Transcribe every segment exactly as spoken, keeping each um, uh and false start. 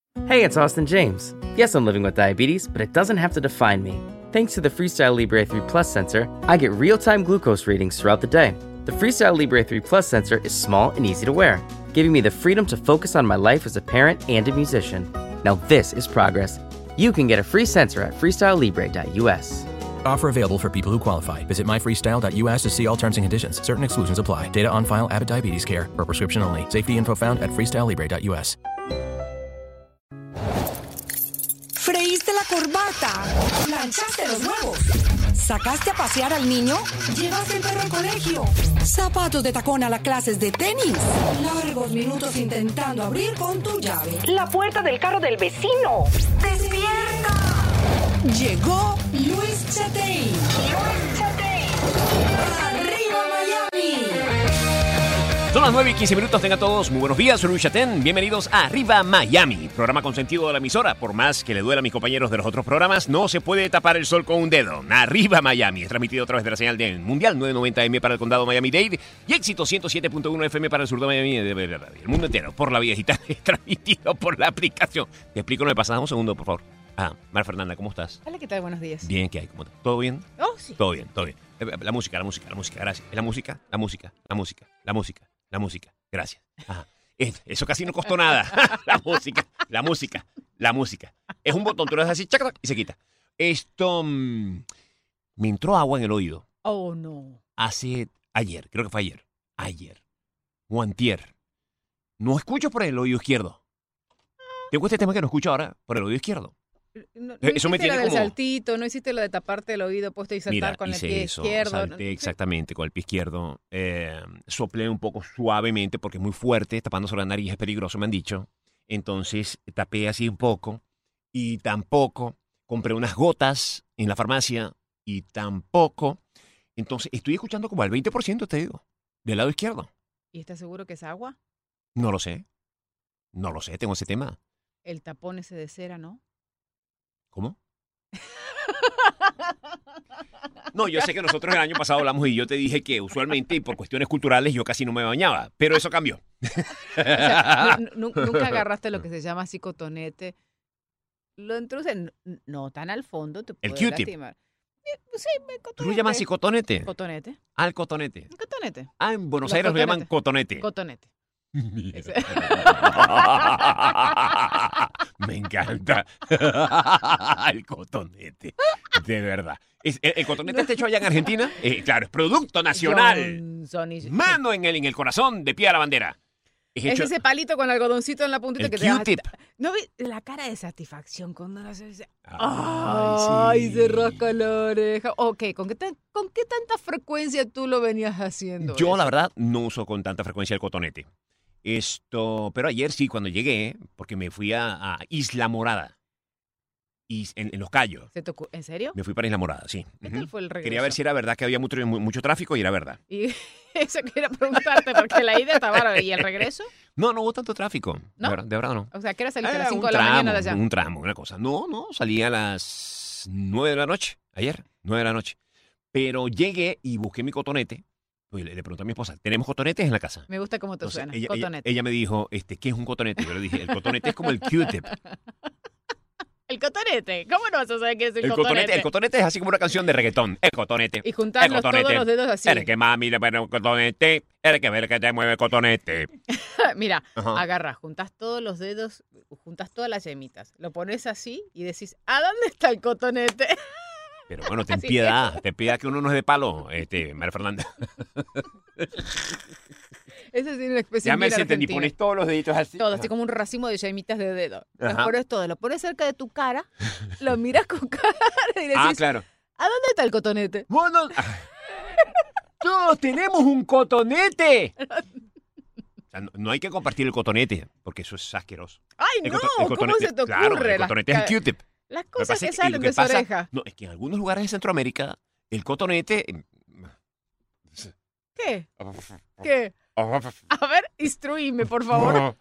Hey, it's Austin James. Yes, I'm living with diabetes, but it doesn't have to define me. Thanks to the Freestyle Libre three Plus sensor, I get real-time glucose readings throughout the day. The Freestyle Libre three Plus sensor is small and easy to wear, giving me the freedom to focus on my life as a parent and a musician. Now this is progress. You can get a free sensor at freestyle libre dot u s. Offer available for people who qualify. Visit my freestyle dot u s to see all terms and conditions. Certain exclusions apply. Data on file. Abbott Diabetes Care. Per prescription only. Safety info found at freestyle libre dot u s. ¿Freíste la corbata? ¿Planchaste los huevos? ¿Sacaste a pasear al niño? ¿Llevaste el perro al colegio? ¿Zapatos de tacón a las clases de tenis? Largos minutos intentando abrir con tu llave la puerta del carro del vecino. ¡Despierta! Llegó Luis Chatey. Luis Chatey. ¡Arriba Miami! Son las nueve y quince minutos, tengan todos muy buenos días, soy Luis Chatén, bienvenidos a Arriba Miami, programa consentido de la emisora. Por más que le duela a mis compañeros de los otros programas, no se puede tapar el sol con un dedo. Arriba Miami, es transmitido a través de la señal de Mundial novecientos noventa eme para el condado Miami-Dade y Éxito ciento siete punto uno efe eme para el sur de Miami, el mundo entero, por la vía digital, es transmitido por la aplicación. Te explico, no me pasas un segundo, por favor. Ah, Mar Fernanda, ¿cómo estás? Hola, ¿qué tal? Buenos días. Bien, ¿qué hay? ¿Cómo estás? ¿Todo bien? Oh, sí. Todo bien, todo bien. La música, la música, la música, gracias. La música, la música, la música, la música, la música. Gracias. Ajá. Eso casi no costó nada. La música, la música, la música. Es un botón, tú lo haces así, chac, y se quita. Esto, mmm, me entró agua en el oído. Oh, no. Hace, ayer, creo que fue ayer. Ayer. O antier. No escucho por el oído izquierdo. Tengo este tema que no escucho ahora por el oído izquierdo. No, no Eso me tiene lo del como... saltito, no hiciste lo de taparte el oído puesto y saltar Mira, con el hice pie eso, izquierdo. salté ¿no? exactamente con el pie izquierdo. Eh, soplé un poco suavemente porque es muy fuerte, tapando sobre la nariz es peligroso, me han dicho. Entonces tapé así un poco y tampoco compré unas gotas en la farmacia y tampoco. Entonces estoy escuchando como al veinte por ciento, te digo, del lado izquierdo. ¿Y estás seguro que es agua? No lo sé. No lo sé, tengo ese tema. El tapón ese de cera, ¿no? ¿Cómo? No, yo sé que nosotros el año pasado hablamos y yo te dije que usualmente y por cuestiones culturales yo casi no me bañaba, pero eso cambió. O sea, nunca agarraste lo que se llama así cotonete. Lo introducen no tan al fondo, te puede el Q-tip. lastimar. Sí, cotonete. ¿Tú lo llamas así cotonete? Cotonete. Ah, el cotonete. Cotonete. Ah, en Buenos Los Aires cotonetes. lo llaman cotonete. Cotonete. Me encanta. El cotonete. De verdad. Es, el, el cotonete está hecho allá en Argentina. Eh, claro, es producto nacional. Johnson y... Mano en el, en el corazón, de pie a la bandera. Es, es hecho... ese palito con algodoncito en la puntita el que te da. Q-tip. ¿No vi la cara de satisfacción cuando lo haces? Ay, Ay, sí. se rasca la oreja. Ok, ¿con qué, tan- ¿con qué tanta frecuencia tú lo venías haciendo? Yo, eso? la verdad, no uso con tanta frecuencia el cotonete. Esto, pero ayer sí, cuando llegué, porque me fui a, a Isla Morada. Y en, en Los Cayos. ¿Se te ocu- ¿En serio? Me fui para Isla Morada, sí. ¿Qué Ujú. tal fue el regreso? Quería ver si era verdad que había mucho, mucho tráfico y era verdad. Y eso quería preguntarte, porque la ida está bárbara. ¿Y el regreso? No, no hubo tanto tráfico. ¿No? De verdad, de verdad no. O sea, ¿qué era salir a Eh, las cinco un de la tramo, mañana de allá? Un tramo, una cosa. No, no, salí a las nueve de la noche, ayer, nueve de la noche. Pero llegué y busqué mi cotonete. Pues le, le pregunté a mi esposa, ¿tenemos cotonetes en la casa? Me gusta cómo te Entonces, suena. ella, ella- Cotonete. ella me dijo, este, ¿qué es un cotonete? Yo le dije, el cotonete es como el Q-tip. El cotonete. ¿Cómo no vas a saber qué es el, El cotonete, el cotonete es así como una canción de reggaetón. El cotonete. Y juntar el los- cotonete. todos los dedos así. Eres que mami le pone un cotonete. Eres que ver que te mueve el cotonete. Mira, Ajá. agarras, juntas todos los dedos, juntas todas las yemitas, lo pones así y decís, ¿a dónde está el cotonete? Pero bueno, ten Así piedad. Ten piedad que uno no es de palo, este, María Fernanda. Esa es una expresión Ya me bien entendí. argentina. Pones todos los deditos así. Todo, Ajá. así como un racimo de yemitas de dedo. Los Ajá. pones todo, lo pones cerca de tu cara, lo miras con cara y decís, Ah, claro. ¿a dónde está el cotonete? Bueno, todos tenemos un cotonete. O sea, no, no hay que compartir el cotonete, porque eso es asqueroso. ¡Ay, El no! coto- el ¿Cómo cotonete- se te ocurre? Claro, el Las cotonete es el ca- Q-tip. Las Lo que cosas pasa que es que salen lo de que su pasa- oreja. No, es que en algunos lugares de Centroamérica, el cotonete... ¿Qué? ¿Qué? A ver, instruíme, por favor.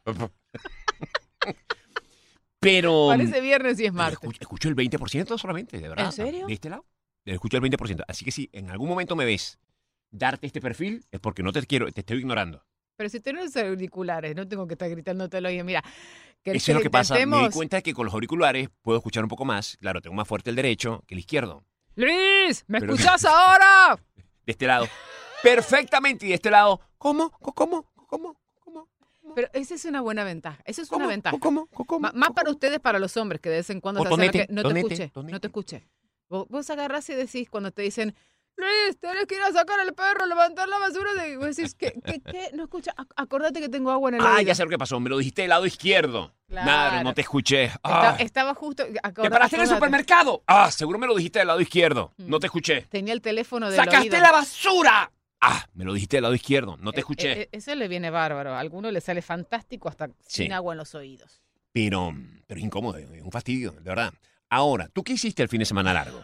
Pero... Parece viernes y es pero martes. escucho, escucho el veinte por ciento solamente, de verdad. ¿En serio? De este lado. Escucho el veinte por ciento. Así que si en algún momento me ves darte este perfil, es porque no te quiero, te estoy ignorando. Pero si tienes auriculares, no tengo que estar gritándotelo oye, mira. Que Eso es lo que pasa. Me di cuenta de que con los auriculares puedo escuchar un poco más. Claro, tengo más fuerte el derecho que el izquierdo. ¡Luis! ¿Me Pero- escuchás ahora? De este lado. Perfectamente. Y de este lado. ¿Cómo? ¿Cómo? ¿Cómo? ¿Cómo? Pero esa es una buena ventaja. Esa es ¿Cómo? una ventaja. ¿Cómo? ¿Cómo? Ma- Más para ustedes, para los hombres, que de vez en cuando O te hacen lo tonete, que- no te tonete, escuché, tonete. no te escuché. Vos, vos agarrás y decís cuando te dicen, Luis, tenés que ir a sacar al perro, levantar la basura. De... Vos decís, ¿qué, qué, qué? No escucha, Ac- acordate que tengo agua en el Ah, oído. ya sé lo que pasó. Me lo dijiste del lado izquierdo. Claro. Claro, no te escuché. Esta- Ah, estaba justo... ¿Te acordá- paraste en el acordate. supermercado? Ah, seguro me lo dijiste del lado izquierdo. Mm. No te escuché. Tenía el teléfono del ¡Sacaste oído. la basura! Ah, me lo dijiste del lado izquierdo. No te Eh, escuché. eh, eh, eso le viene bárbaro. A alguno le sale fantástico hasta Sí. sin agua en los oídos. Pero, pero es incómodo, es un fastidio, de verdad. Ahora, ¿tú qué hiciste el fin de semana largo?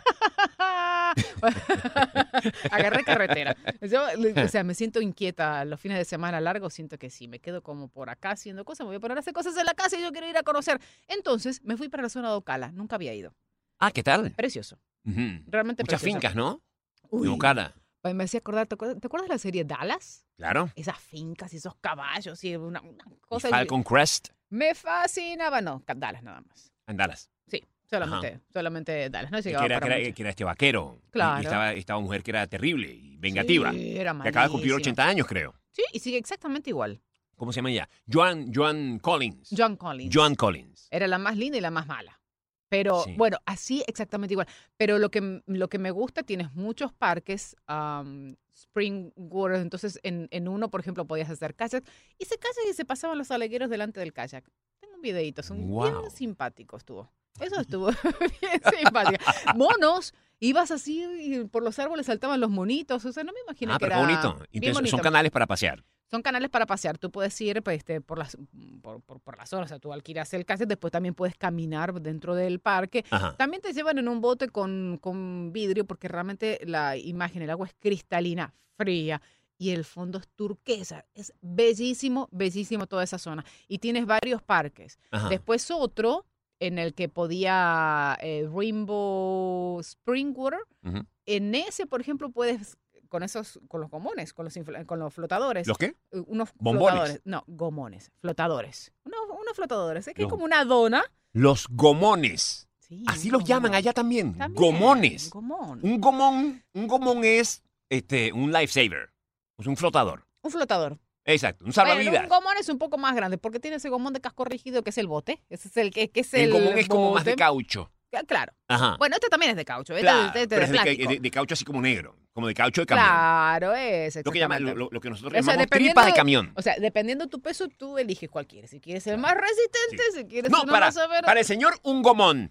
Agarré carretera. Yo, o sea, me siento inquieta los fines de semana largos. Siento que sí, me quedo como por acá haciendo cosas. Me voy a poner a hacer cosas en la casa y yo quiero ir a conocer. Entonces, me fui para la zona de Ocala. Nunca había ido. Ah, ¿qué tal? Precioso. Ujú. Realmente Muchas precioso. fincas, ¿no? Uy, En Ocala. pues me hacía acordar, ¿te acuerdas, ¿te acuerdas de la serie Dallas? Claro. Esas fincas y esos caballos y una, una Y cosa. Falcon Crest, Me fascinaba. No, Dallas nada más. en Dallas. Sí, solamente, solamente Dallas. No Que llegaba era, para que era- mucho. que era este vaquero. Y- Claro. Y, estaba esta mujer que era terrible y vengativa. Sí, era que acaba de cumplir malísima. ochenta años, creo. Sí, y sigue exactamente igual. ¿Cómo se llama ella? Joan, Joan Collins. John Collins. Joan Collins. Era la más linda y la más mala. Pero Sí. bueno, así exactamente igual. Pero lo que, lo que me gusta, tienes muchos parques, um, spring waters. Entonces, en, en uno, por ejemplo, podías hacer kayak. Y se kayak y se pasaban los alegueros delante del kayak. Tengo un videíto, son Wow. bien simpáticos estuvo. Eso estuvo bien simpático. Monos, ibas así y por los árboles saltaban los monitos. O sea, no me imagino Ah, que pero era qué bonito. bien Entonces, bonito. son canales para pasear. Son canales para pasear. Tú puedes ir pues, este, por, las, por, por, por las horas. O sea, tú alquilas el kayak, después también puedes caminar dentro del parque. Ajá. También te llevan en un bote con, con vidrio porque realmente la imagen, el agua es cristalina, fría y el fondo es turquesa. Es bellísimo, bellísimo toda esa zona. Y tienes varios parques. Ajá. Después otro en el que podía eh, Rainbow Springwater. Ujú. En ese, por ejemplo, puedes con esos, con los gomones, con los, infla- con los flotadores. ¿Los qué? eh, Unos ¿Bombones? flotadores. No, gomones, flotadores. Unos, unos flotadores. Es que Los- es como una dona. Los gomones. Sí, Así un los llaman gomón. allá también. También, Gomones. Gomón. Un gomón, un gomón es este, un lifesaver. Es un flotador. Un flotador. Exacto, un Bueno, salvavidas. un gomón es un poco más grande porque tiene ese gomón de casco rígido que es el bote. Ese es el que, que es el, el gomón es como más de bote. caucho. Ah, Claro. Ajá. Bueno, este también es de caucho. Este, Claro, este- este pero de es de, plástico. de- de caucho así como negro. Como de caucho de camión. Claro, es Lo que, llaman, exactamente. lo, lo que nosotros O sea, llamamos dependiendo tripa de de- camión. O sea, dependiendo de tu peso, tú eliges cuál quieres. Si quieres el más resistente, si quieres No, uno para, más o menos para el señor, un gomón.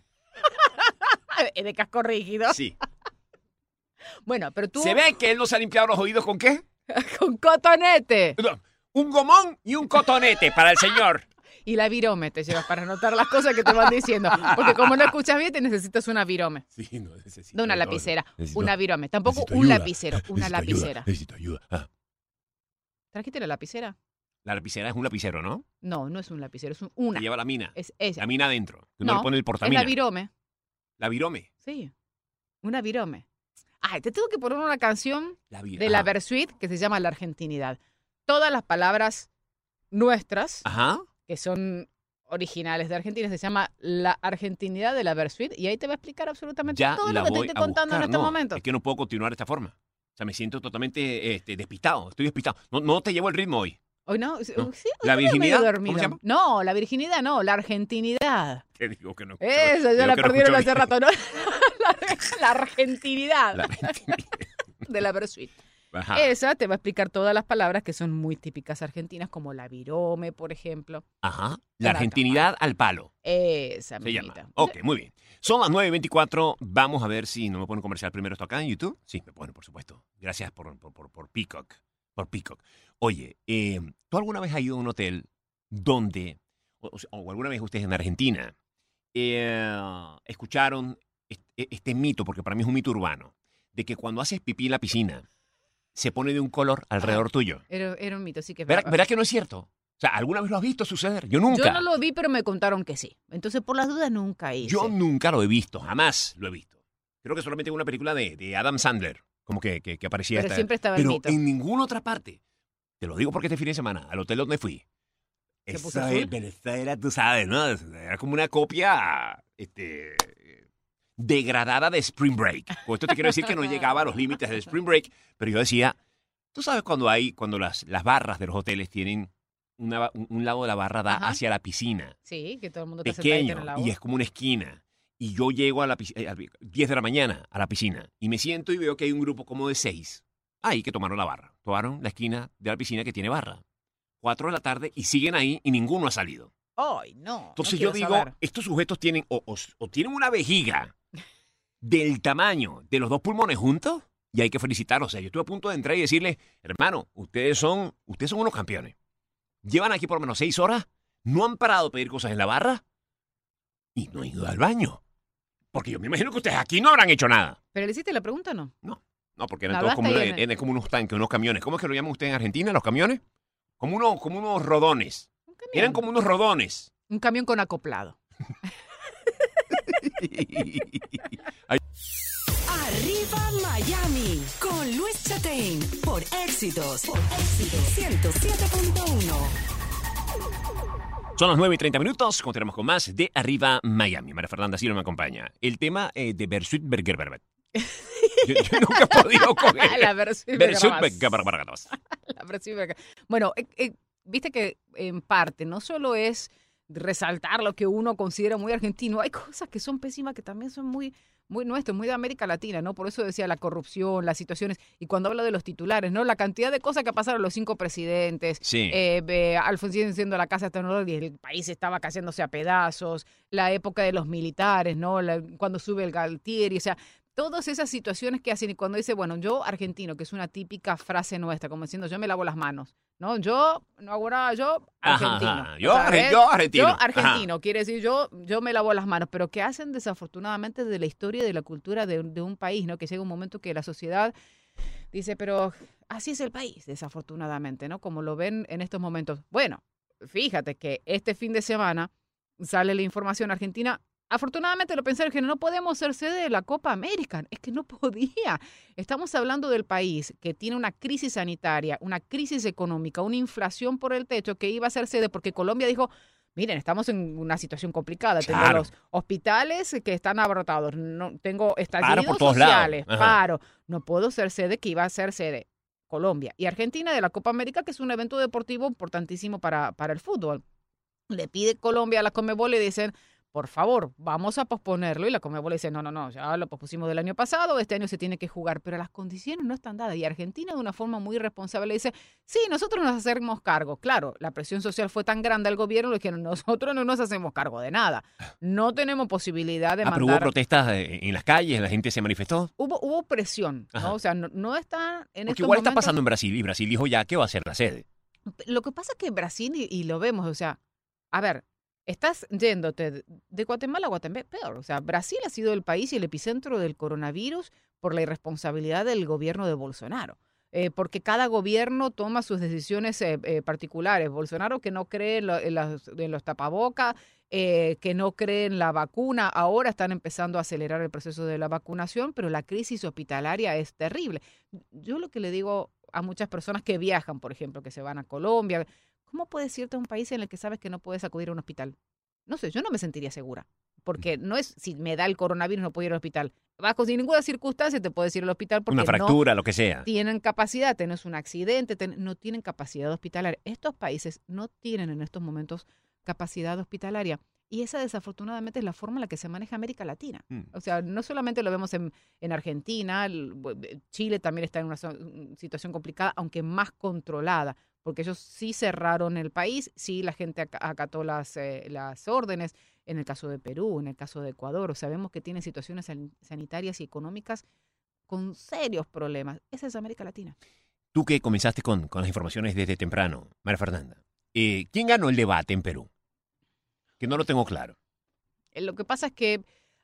de casco rígido. Sí. Bueno, pero tú ¿Se ve que él no se ha limpiado los oídos con qué? con cotonete No, un gomón y un cotonete para el señor. y la virome te llevas para anotar las cosas que te van diciendo. Porque como no escuchas bien, te necesitas una virome. Sí, no necesito. No una todo. lapicera, Necesito- una virome. Tampoco necesito un ayuda. lapicero, una Necesito ayuda, lapicera. Necesito ayuda. Ah, ¿Trajiste la lapicera? la lapicera es un lapicero, ¿no? No, no es un lapicero, es un- una. Que lleva la mina. Es ella. La mina adentro. Que uno No, le pone el Es portamina. la virome. La virome. Sí, una virome. Ay, te tengo que poner una canción La vir- de la Ajá. Versuit que se llama La Argentinidad. Todas las palabras nuestras, Ajá. que son originales de Argentina, se llama La Argentinidad de la Versuit y ahí te va a explicar absolutamente Ya todo la lo que te voy estoy a contando buscar. en este No, momento. Es que no puedo continuar de esta forma. O sea, me siento totalmente este, despistado. Estoy despistado. No, no te llevo el ritmo hoy. Hoy no, sí, No. hoy sí, ¿La hoy estoy virginidad? medio ¿Cómo dormido. se llama? No, la virginidad no, la argentinidad. Te digo que no. Eso, Digo ya la que no perdieron escucho hace bien. rato, ¿no? la, la argentinidad La argentinidad. de la Versuit. Ajá. Esa te va a explicar todas las palabras que son muy típicas argentinas, como la virome, por ejemplo. Ajá. La La argentinidad al palo. Esa, Se llama. amiguita. Ok, muy bien. Son las nueve y veinticuatro. Vamos a ver si no me ponen comercial primero esto acá en YouTube. Sí, me ponen, por supuesto. Gracias por, por, por, por Peacock. Por Peacock. Oye, eh, ¿tú alguna vez has ido a un hotel donde, o, o alguna vez ustedes en Argentina, eh, escucharon este, este mito, porque para mí es un mito urbano, de que cuando haces pipí en la piscina, se pone de un color alrededor tuyo? Era, era un mito, sí que es ¿Verá, verdad. verá que no es cierto? O sea, ¿alguna vez lo has visto suceder? Yo nunca. Yo no lo vi, pero me contaron que sí. Entonces, por las dudas, nunca hice. Yo nunca lo he visto, jamás lo he visto. Creo que solamente en una película de, de Adam Sandler, como que, que, que aparecía Pero esta. siempre estaba el Pero mito. en ninguna otra parte. Te lo digo porque este fin de semana, al hotel donde fui, ¿Se puso esa, azul? esa era, tú sabes, ¿no? Era como una copia este, degradada de Spring Break. Con esto te quiero decir que no llegaba a los límites del Spring Break, pero yo decía, tú sabes cuando hay, cuando las, las barras de los hoteles tienen una, un, un lado de la barra da Ajá. hacia la piscina, Sí, que todo el mundo está sentadito en pequeño, el agua. y es como una esquina. Y yo llego a las diez de la mañana a la piscina y me siento y veo que hay un grupo como de seis ahí que tomaron la barra. Tomaron la esquina de la piscina que tiene barra. Cuatro de la tarde y siguen ahí y ninguno ha salido. ¡Ay, no! Entonces no yo quiero digo, saber. estos sujetos tienen o, o- o tienen una vejiga del tamaño de los dos pulmones juntos y hay que felicitarlos. O sea, yo estuve a punto de entrar y decirle, hermano, ustedes son, ustedes son unos campeones. Llevan aquí por lo menos seis horas, no han parado a pedir cosas en la barra y no han ido al baño. Porque yo me imagino que ustedes aquí no habrán hecho nada. ¿Pero le hiciste la pregunta o no? No, no, porque eran La todos como, basta una- y en- eran como unos tanques, unos camiones. ¿Cómo es que lo llaman ustedes en Argentina, los camiones? Como unos, como unos rodones. Un camión. Eran como unos rodones. Un camión con acoplado. Arriba Miami con Luis Chatein por Éxitos, por Éxitos ciento siete punto uno. Son las nueve y treinta minutos. Continuamos con más de Arriba Miami. María Fernanda Silva me acompaña. El tema eh, de Bersuit Berger Berbet. Yo, yo nunca he podido coger. La Bersuit Bersuit Berger Berger Berbet. La Bersuit Berger. Bueno, eh, eh, viste que en parte no solo es resaltar lo que uno considera muy argentino, hay cosas que son pésimas que también son muy, muy nuestros, muy de América Latina, ¿no? Por eso decía la corrupción, las situaciones, y cuando habla de los titulares, ¿no? La cantidad de cosas que pasaron los cinco presidentes, Sí. eh, eh, Alfonsín siendo la casa hasta y el país estaba cayéndose a pedazos, la época de los militares, ¿no? La- cuando sube el Galtieri, o sea, todas esas situaciones que hacen, y cuando dice, bueno, yo argentino, que es una típica frase nuestra, como diciendo, yo me lavo las manos, ¿no? Yo no hago nada, yo Ajá, argentino. ajá. Yo argen- ¿sabes? yo argentino. Yo argentino, quiere decir, yo, yo me lavo las manos, pero que hacen desafortunadamente de la historia y de la cultura de, de un país, ¿no? Que llega un momento que la sociedad dice, pero así es el país, desafortunadamente, ¿no? Como lo ven en estos momentos. Bueno, fíjate que este fin de semana sale la información argentina. Afortunadamente lo pensaron que no podemos ser sede de la Copa América. Es que no podía. Estamos hablando del país que tiene una crisis sanitaria, una crisis económica, una inflación por el techo que iba a ser sede porque Colombia dijo, miren, estamos en una situación complicada. Tengo Claro. los hospitales que están abarrotados. No, tengo Paro estallidos por todos lados. sociales. Ajá. Paro. No puedo ser sede que iba a ser sede Colombia. Y Argentina de la Copa América, que es un evento deportivo importantísimo para, para el fútbol. Le pide Colombia a la Conmebol y dicen, por favor, vamos a posponerlo. Y la Conmebol dice, no, no, no, ya lo pospusimos del año pasado, este año se tiene que jugar, pero las condiciones no están dadas. Y Argentina, de una forma muy responsable, dice, sí, nosotros nos hacemos cargo. Claro, la presión social fue tan grande al gobierno que nosotros no nos hacemos cargo de nada. No tenemos posibilidad de Ah, pero hubo mandar... protestas eh, en las calles, la gente se manifestó. Hubo, hubo presión, Ajá. ¿no? O sea, no, no está en Porque estos igual está momentos- pasando en Brasil y Brasil dijo ya que va a ser la sede. Lo que pasa es que Brasil, y, y lo vemos, o sea, a ver, estás yéndote de- de Guatemala a Guatemala, peor. O sea, Brasil ha sido el país y el epicentro del coronavirus por la irresponsabilidad del gobierno de Bolsonaro. Eh, porque cada gobierno toma sus decisiones eh, eh, particulares. Bolsonaro que no cree en, lo- en las- en los tapabocas, eh, que no cree en la vacuna. Ahora están empezando a acelerar el proceso de la vacunación, pero la crisis hospitalaria es terrible. Yo lo que le digo a muchas personas que viajan, por ejemplo, que se van a Colombia, ¿cómo puedes irte a un país en el que sabes que no puedes acudir a un hospital? No sé, yo no me sentiría segura. Porque no es si me da el coronavirus no puedo ir al hospital. Bajo sin ninguna circunstancia te puedes ir al hospital porque Una fractura, lo que sea. no tienen capacidad, tenés un accidente, ten- no tienen capacidad hospitalaria. Estos países no tienen en estos momentos capacidad hospitalaria. Y esa desafortunadamente es la forma en la que se maneja América Latina. Mm. O sea, no solamente lo vemos en, en Argentina, el- Chile también está en una so- situación complicada, aunque más controlada, porque ellos sí cerraron el país, sí la gente ac- acató las, eh, las órdenes, en el caso de Perú, en el caso de Ecuador, sabemos que tienen situaciones san- sanitarias y económicas con serios problemas. Esa es América Latina. Tú que comenzaste con, con las informaciones desde temprano, María Fernanda, eh, ¿quién ganó el debate en Perú? Que no lo tengo claro. Eh, Lo que pasa es que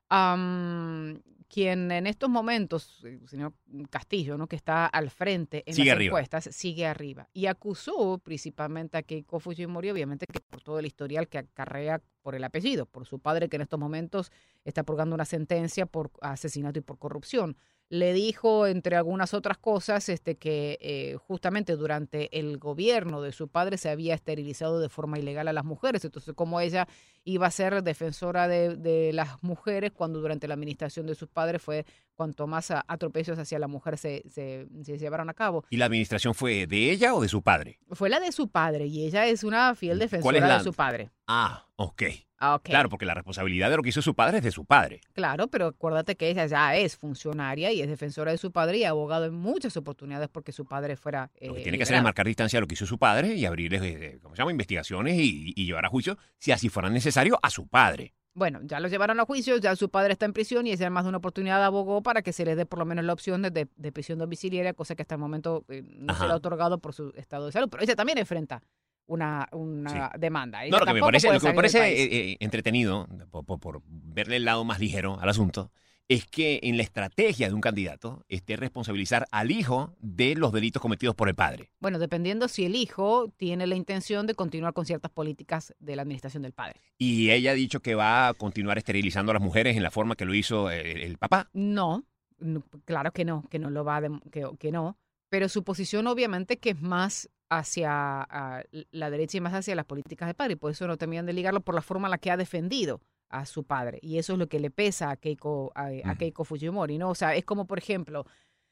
am, quien en estos momentos, el señor Castillo, ¿no? que está al frente en Sigue las arriba. encuestas, sigue arriba. Y acusó principalmente a Keiko Fujimori, obviamente, que por todo el historial que acarrea por el apellido, por su padre, que en estos momentos está purgando una sentencia por asesinato y por corrupción. le dijo, entre algunas otras cosas, este, que eh, justamente durante el gobierno de su padre se había esterilizado de forma ilegal a las mujeres. Entonces, como ella iba a ser defensora de, de las mujeres cuando durante la administración de sus padres fue cuanto más a- atropellos hacia la mujer se, se, se llevaron a cabo. ¿Y la administración fue de ella o de su padre? Fue la de su padre y ella es una fiel ¿Cuál es defensora la- de su padre. Ah, ok. Ah, ok. Claro, porque la responsabilidad de lo que hizo su padre es de su padre. Claro, pero acuérdate que ella ya es funcionaria y es defensora de su padre y abogado en muchas oportunidades porque su padre fuera eh, Lo que tiene que hacer es liberado. marcar distancia a lo que hizo su padre y abrirles, eh, ¿cómo se llama?, investigaciones y, y llevar a juicio, si así fuera necesario, a su padre. Bueno, ya lo llevaron a juicio, ya su padre está en prisión y ella en más de una oportunidad abogó para que se les dé por lo menos la opción de, de- de prisión domiciliaria, cosa que hasta el momento eh, no Ajá. se le ha otorgado por su estado de salud. Pero ella también enfrenta una, una demanda. Ella No, lo que me tampoco parece, puede lo que me salir del parece país. eh, eh, entretenido, por, por- por verle el lado más ligero al asunto, es que en la estrategia de un candidato esté responsabilizar al hijo de los delitos cometidos por el padre. Bueno, dependiendo si el hijo tiene la intención de continuar con ciertas políticas de la administración del padre. Y ella ha dicho que va a continuar esterilizando a las mujeres en la forma que lo hizo el, el papá. No, no, claro que no, que no lo va a dem- que, que no, pero su posición obviamente que es más hacia ah, la derecha y más hacia las políticas del padre, y por eso no terminan de ligarlo por la forma en la que ha defendido a su padre, y eso es lo que le pesa a Keiko, a, a Ujú. Keiko Fujimori, ¿no? O sea, es como, por ejemplo,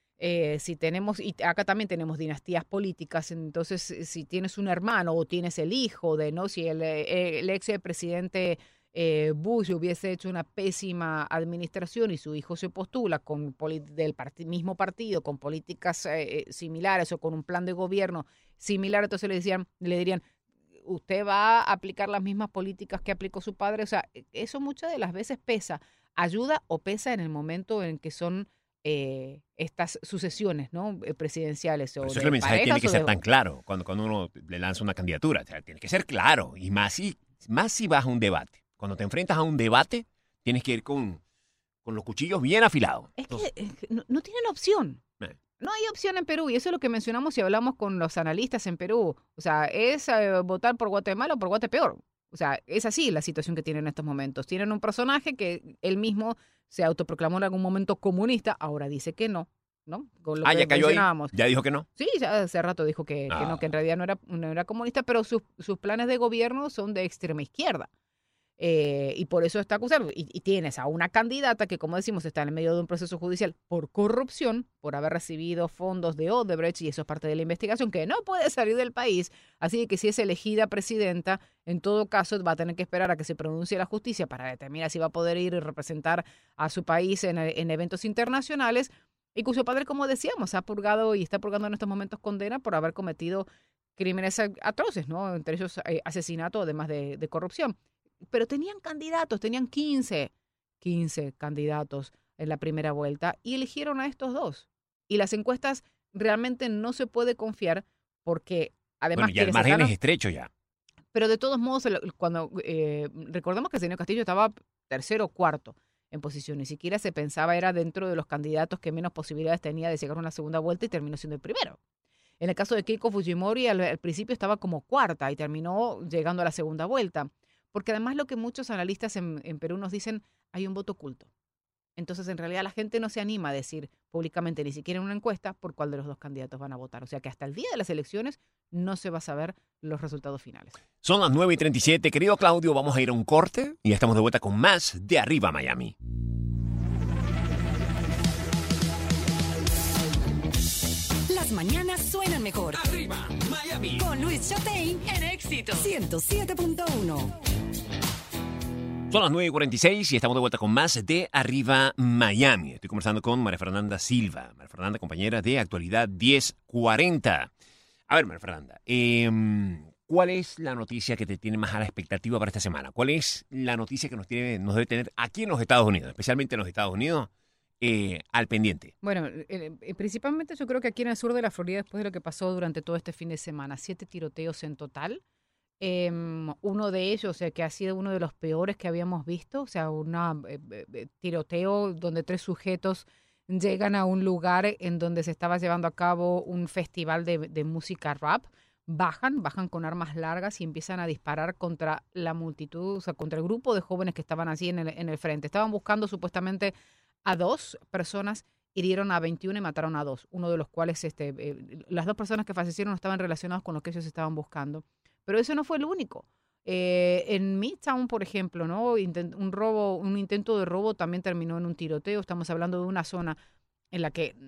eh, si tenemos, y acá también tenemos dinastías políticas, entonces si tienes un hermano o tienes el hijo de, ¿no? Si el, eh, el ex presidente eh, Bush hubiese hecho una pésima administración y su hijo se postula con poli- del parti- mismo partido, con políticas eh, eh, similares o con un plan de gobierno similar, entonces le decían, le dirían, usted va a aplicar las mismas políticas que aplicó su padre. O sea, eso muchas de las veces pesa, ayuda o pesa en el momento en que son eh, estas sucesiones, ¿no? Eh, presidenciales o Por eso es de que el mensaje tiene parejas que o ser de- tan claro cuando, cuando uno le lanza una candidatura. O sea, tiene que ser claro. Y más si, más si vas a un debate. Cuando te enfrentas a un debate, tienes que ir con, con los cuchillos bien afilados. Es que Entonces, eh, no, no tienen opción. Eh. No hay opción en Perú y eso es lo que mencionamos si hablamos con los analistas en Perú. O sea, es eh, votar por Guatemala o por Guatepeor. O sea, es así la situación que tienen en estos momentos. Tienen un personaje que él mismo se autoproclamó en algún momento comunista, ahora dice que no, ¿no? Con lo ah, que ya cayó ahí. mencionábamos. Ya dijo que no. Sí, ya hace rato dijo que, que Ah. no, que en realidad no era, no era comunista, pero sus, sus planes de gobierno son de extrema izquierda. Eh, y por eso está acusado. Y, y tienes a una candidata que, como decimos, está en el medio de un proceso judicial por corrupción, por haber recibido fondos de Odebrecht, y eso es parte de la investigación, que no puede salir del país. Así que si es elegida presidenta, en todo caso va a tener que esperar a que se pronuncie la justicia para determinar si va a poder ir y representar a su país en, en eventos internacionales, y cuyo padre, como decíamos, ha purgado y está purgando en estos momentos condena por haber cometido crímenes atroces, ¿no? Entre ellos eh, asesinato, además de, de corrupción. Pero tenían candidatos, tenían quince, quince candidatos en la primera vuelta y eligieron a estos dos. Y las encuestas realmente no se puede confiar porque además Bueno, ya el quienes margen están- es estrecho ya. pero de todos modos, el- cuando eh, recordemos que el señor Castillo estaba tercero o cuarto en posición, ni siquiera se pensaba era dentro de los candidatos que menos posibilidades tenía de llegar a una segunda vuelta y terminó siendo el primero. En el caso de Keiko Fujimori, al, al principio estaba como cuarta y terminó llegando a la segunda vuelta. Porque además lo que muchos analistas en, en Perú nos dicen, hay un voto oculto. Entonces, en realidad, la gente no se anima a decir públicamente, ni siquiera en una encuesta, por cuál de los dos candidatos van a votar. O sea que hasta el día de las elecciones no se va a saber los resultados finales. Son las nueve y treinta y siete. Querido Claudio, vamos a ir a un corte y ya estamos de vuelta con más de Arriba Miami. Las mañanas suenan mejor. Arriba, Miami. Con Luis Chatein en Éxito ciento siete punto uno. Son las nueve y cuarenta y seis y estamos de vuelta con más de Arriba Miami. Estoy conversando con María Fernanda Silva. María Fernanda, compañera de Actualidad diez cuarenta. A ver, María Fernanda, eh, ¿cuál es la noticia que te tiene más a la expectativa para esta semana? ¿Cuál es la noticia que nos, tiene, nos debe tener aquí en los Estados Unidos, especialmente en los Estados Unidos, eh, al pendiente? Bueno, eh, eh, principalmente yo creo que aquí en el sur de la Florida, después de lo que pasó durante todo este fin de semana, siete tiroteos en total. Eh, uno de ellos, eh, que ha sido uno de los peores que habíamos visto, o sea, un eh, eh, tiroteo donde tres sujetos llegan a un lugar en donde se estaba llevando a cabo un festival de, de música rap, bajan, bajan con armas largas y empiezan a disparar contra la multitud, o sea, contra el grupo de jóvenes que estaban allí en el, en el frente. Estaban buscando supuestamente a dos personas hirieron a veintiuno y mataron a dos, uno de los cuales, este, eh, las dos personas que fallecieron estaban relacionadas con lo que ellos estaban buscando. Pero eso no fue el único. Eh, en Midtown, por ejemplo, ¿no? Intent, un robo, un intento de robo también terminó en un tiroteo. Estamos hablando de una zona en la que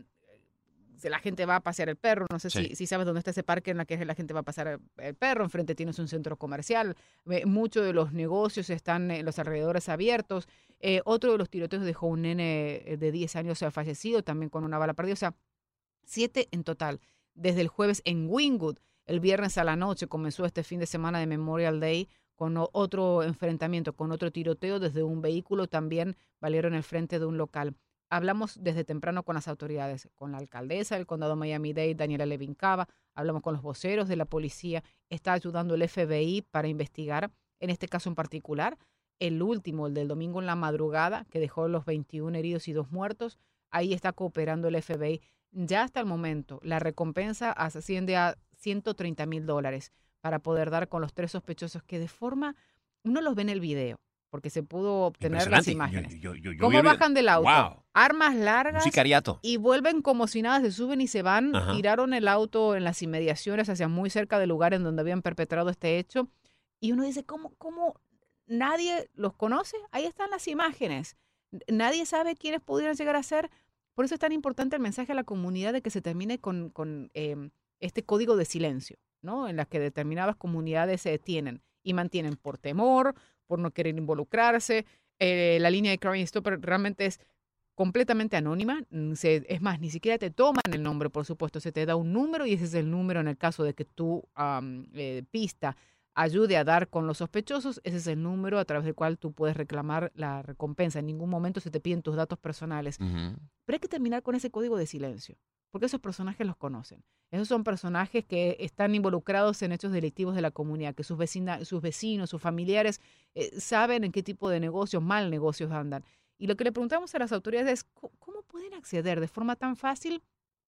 la gente va a pasear el perro. No sé sí. si, si sabes dónde está ese parque en la que la gente va a pasear el, el perro. Enfrente tienes un centro comercial. Eh, muchos de los negocios están en los alrededores abiertos. Eh, otro de los tiroteos dejó un nene de diez años fallecido, también con una bala perdida. O sea, siete en total. Desde el jueves en Wynwood. El viernes a la noche comenzó este fin de semana de Memorial Day con otro enfrentamiento, con otro tiroteo desde un vehículo. También valieron el frente de un local. Hablamos desde temprano con las autoridades, con la alcaldesa del condado Miami-Dade, Daniela Levin Cava. Hablamos con los voceros de la policía. Está ayudando el F B I para investigar, en este caso en particular, el último, el del domingo en la madrugada, que dejó los veintiún heridos y dos muertos. Ahí está cooperando el F B I. Ya hasta el momento, la recompensa asciende a ciento treinta mil dólares para poder dar con los tres sospechosos que de forma, uno los ve en el video, porque se pudo obtener las imágenes. Yo, yo, yo, yo ¿Cómo bajan del auto? Wow. Armas largas. Un sicariato. Y vuelven como si nada, se suben y se van. Ajá. Tiraron el auto en las inmediaciones hacia muy cerca del lugar en donde habían perpetrado este hecho. Y uno dice, ¿cómo, cómo nadie los conoce? Ahí están las imágenes. Nadie sabe quiénes pudieran llegar a ser. Por eso es tan importante el mensaje a la comunidad de que se termine con, con eh, este código de silencio, ¿no? En las que determinadas comunidades se detienen y mantienen por temor, por no querer involucrarse. Eh, la línea de Crime Stopper realmente es completamente anónima. Se, es más, ni siquiera te toman el nombre, por supuesto. Se te da un número y ese es el número en el caso de que tu um, eh, pista ayude a dar con los sospechosos. Ese es el número a través del cual tú puedes reclamar la recompensa. En ningún momento se te piden tus datos personales. Uh-huh. Pero hay que terminar con ese código de silencio, porque esos personajes los conocen. Esos son personajes que están involucrados en hechos delictivos de la comunidad, que sus, vecina, sus vecinos, sus familiares eh, saben en qué tipo de negocios, mal negocios andan. Y lo que le preguntamos a las autoridades es, ¿cómo pueden acceder de forma tan fácil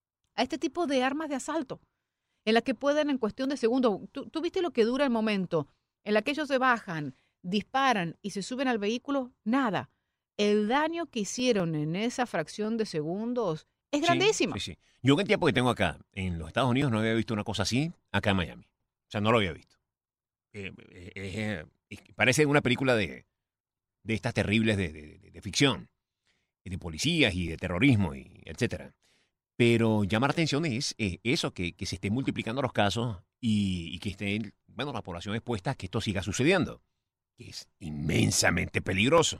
a este tipo de armas de asalto? En la que pueden en cuestión de segundos, ¿tú, tú viste lo que dura el momento? En la que ellos se bajan, disparan y se suben al vehículo, nada. El daño que hicieron en esa fracción de segundos es sí, grandísimo. Sí, sí. Yo en el tiempo que tengo acá, en los Estados Unidos, no había visto una cosa así acá en Miami. O sea, no lo había visto. Eh, eh, eh, parece una película de, de estas terribles de, de, de, de ficción, de policías y de terrorismo, y etcétera. Pero llama la atención es eh, eso, que, que se estén multiplicando los casos y, y que esté, bueno, la población expuesta a que esto siga sucediendo, que es inmensamente peligroso.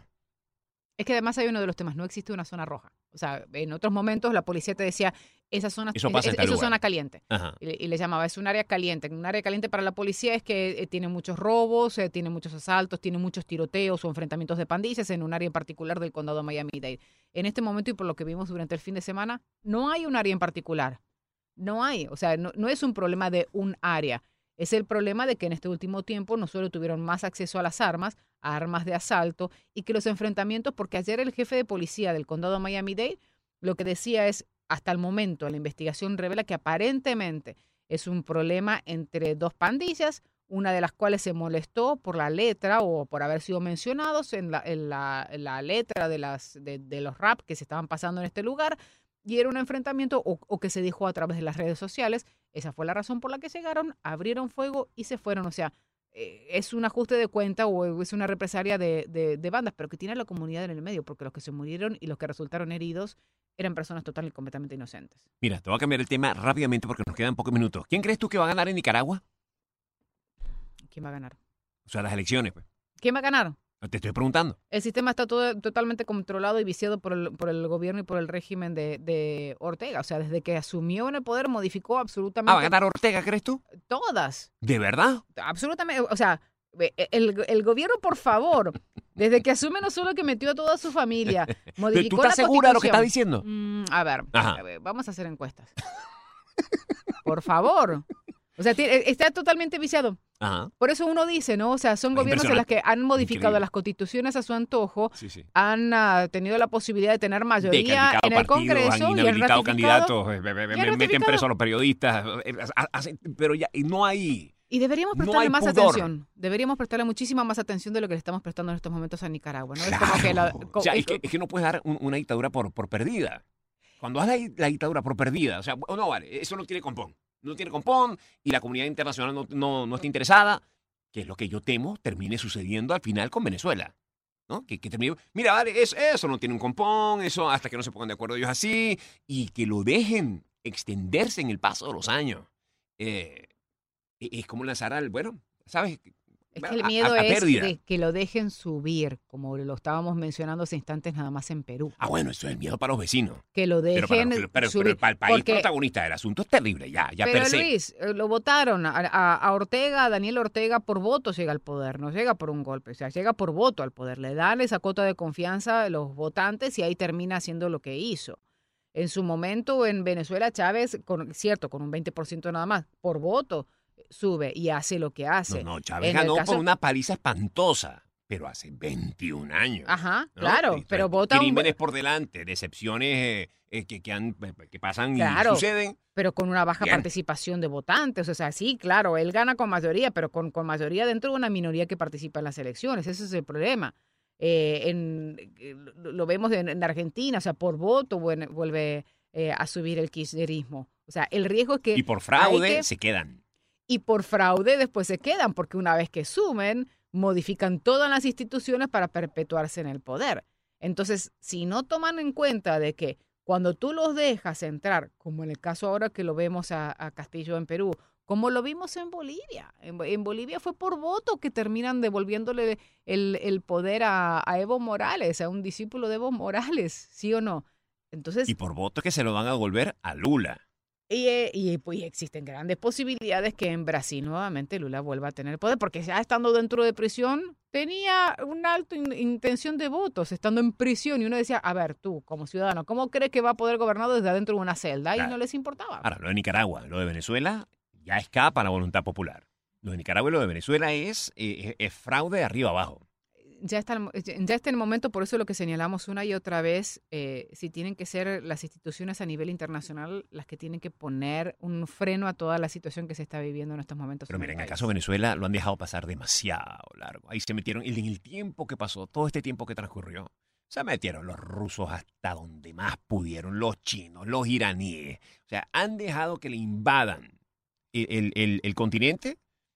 Es que además hay uno de los temas, no existe una zona roja. O sea, en otros momentos la policía te decía, esa zona eso pasa es, en tal es lugar. zona caliente. Y, y le llamaba, es un área caliente. Un área caliente para la policía es que eh, tiene muchos robos, eh, tiene muchos asaltos, tiene muchos tiroteos o enfrentamientos de pandillas en un área en particular del condado de Miami-Dade. En este momento y por lo que vimos durante el fin de semana, no hay un área en particular. No hay. O sea, no, no es un problema de un área. Es el problema de que en este último tiempo no solo tuvieron más acceso a las armas, a armas de asalto, y que los enfrentamientos, porque ayer el jefe de policía del condado de Miami-Dade lo que decía es, hasta el momento la investigación revela que aparentemente es un problema entre dos pandillas, una de las cuales se molestó por la letra o por haber sido mencionados en la, en la, en la letra de, las, de, de los rap que se estaban pasando en este lugar, y era un enfrentamiento o, o que se dijo a través de las redes sociales. Esa fue la razón por la que llegaron, abrieron fuego y se fueron. O sea, eh, es un ajuste de cuenta o es una represalia de, de, de bandas, pero que tiene a la comunidad en el medio, porque los que se murieron y los que resultaron heridos eran personas total y completamente inocentes. Mira, te voy a cambiar el tema rápidamente porque nos quedan pocos minutos. ¿Quién crees tú que va a ganar en Nicaragua? ¿Quién va a ganar? O sea, las elecciones, pues. ¿Quién va a ganar? Te estoy preguntando. El sistema está todo, totalmente controlado y viciado por el, por el gobierno y por el régimen de, de Ortega. O sea, desde que asumió en el poder modificó absolutamente... Ah, ¿va a ganar Ortega, crees tú? Todas. ¿De verdad? Absolutamente. O sea, el, el gobierno, por favor, desde que asume no solo que metió a toda su familia, modificó ¿Tú estás la segura de lo que estás diciendo? Mm, a, ver, a ver, vamos a hacer encuestas. Por favor. O sea, está totalmente viciado. Ajá. Por eso uno dice, ¿no? O sea, son gobiernos en los que han modificado Increíble. las constituciones a su antojo, sí, sí. han uh, tenido la posibilidad de tener mayoría en el Congreso. Han inhabilitado candidatos, meten presos a los periodistas, pero ya no hay... Y deberíamos prestarle no más pudor. atención. Deberíamos prestarle muchísima más atención de lo que le estamos prestando en estos momentos a Nicaragua, ¿no? Claro. Es como que la, o sea, es, que, es que no puedes dar un, una dictadura por, por perdida. Cuando das la, la dictadura por perdida, o sea, no vale, eso no tiene compón. No tiene compón y la comunidad internacional no, no, no está interesada, que es lo que yo temo termine sucediendo al final con Venezuela. ¿No? Que, que termine, mira, vale, eso, eso no tiene un compón, eso hasta que no se pongan de acuerdo ellos así, y que lo dejen extenderse en el paso de los años. Eh, es como lanzar al, bueno, ¿sabes? Es que el miedo a, a, a es de que lo dejen subir, como lo estábamos mencionando hace instantes nada más en Perú. Ah, bueno, eso es el miedo para los vecinos. Que lo dejen pero para, pero, subir. Pero para el país porque, protagonista del asunto es terrible, ya, ya pero per se. Luis, lo votaron a, a, a Ortega, a Daniel Ortega, por voto llega al poder, no llega por un golpe, o sea, llega por voto al poder. Le dan esa cuota de confianza a los votantes y ahí termina haciendo lo que hizo. En su momento en Venezuela, Chávez, con, cierto, con un veinte por ciento nada más, por voto, sube y hace lo que hace. No, no, Chávez en ganó caso... por una paliza espantosa, pero hace veintiún años. Ajá, ¿no? claro, y, pero vota crímenes un... por delante, decepciones eh, eh, que, que, han, que pasan claro, y suceden. Pero con una baja Bien. participación de votantes. O sea, sí, claro, él gana con mayoría, pero con, con mayoría dentro de una minoría que participa en las elecciones. Ese es el problema. Eh, en, lo vemos en, en Argentina, o sea, por voto vuelve eh, a subir el kirchnerismo. O sea, el riesgo es que... Y por fraude que, se quedan. Y por fraude después se quedan, porque una vez que sumen, modifican todas las instituciones para perpetuarse en el poder. Entonces, si no toman en cuenta de que cuando tú los dejas entrar, como en el caso ahora que lo vemos a, a Castillo en Perú, como lo vimos en Bolivia. En, en Bolivia fue por voto que terminan devolviéndole el, el poder a, a Evo Morales, a un discípulo de Evo Morales, ¿sí o no? Entonces, y por voto que se lo van a devolver a Lula. Y, y pues existen grandes posibilidades que en Brasil nuevamente Lula vuelva a tener poder, porque ya estando dentro de prisión tenía una alta in- intención de votos, estando en prisión, y uno decía, a ver, tú como ciudadano, ¿cómo crees que va a poder gobernar desde adentro de una celda? Claro. Y no les importaba. Ahora, lo de Nicaragua, lo de Venezuela, ya escapa a la voluntad popular. Lo de Nicaragua y lo de Venezuela es, eh, es fraude de arriba abajo. Ya está, ya está en el momento, por eso lo que señalamos una y otra vez, eh, si tienen que ser las instituciones a nivel internacional las que tienen que poner un freno a toda la situación que se está viviendo en estos momentos. Pero en miren, el en el país. caso de Venezuela lo han dejado pasar demasiado largo. Ahí se metieron, en el tiempo que pasó, todo este tiempo que transcurrió, se metieron los rusos hasta donde más pudieron, los chinos, los iraníes. O sea, han dejado que le invadan el, el, el, el continente.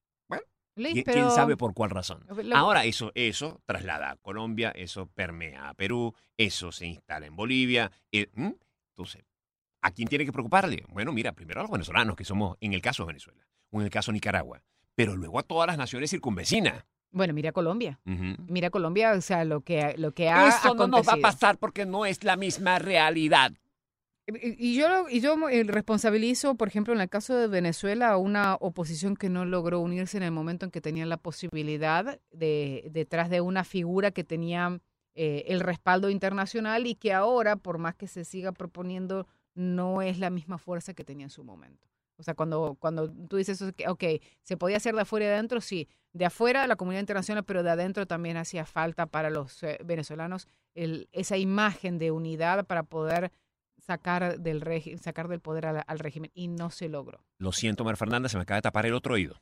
Luis, ¿Quién pero- sabe por cuál razón? Lo- Ahora eso, eso traslada a Colombia, eso permea a Perú, eso se instala en Bolivia. eh, ¿hmm? Entonces, ¿a quién tiene que preocuparle? Bueno, mira, primero a los venezolanos, que somos en el caso de Venezuela, o en el caso de Nicaragua, pero luego a todas las naciones circunvecinas. Bueno, mira Colombia. Ujú. Mira Colombia, o sea, lo que, lo que ha Eso no nos va a acontecido. pasar porque no es la misma realidad. Y y yo, y yo eh, responsabilizo, por ejemplo, en el caso de Venezuela, a una oposición que no logró unirse en el momento en que tenían la posibilidad de detrás de una figura que tenía eh, el respaldo internacional y que ahora, por más que se siga proponiendo, no es la misma fuerza que tenía en su momento. O sea, cuando, cuando tú dices, ok, se podía hacer de afuera y de adentro, sí. De afuera la comunidad internacional, pero de adentro también hacía falta para los eh, venezolanos el, esa imagen de unidad para poder sacar del regi- sacar del poder al, al régimen, y no se logró. Lo siento, Mar Fernanda, se me acaba de tapar el otro oído.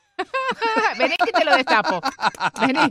Vení que te lo destapo. Vení.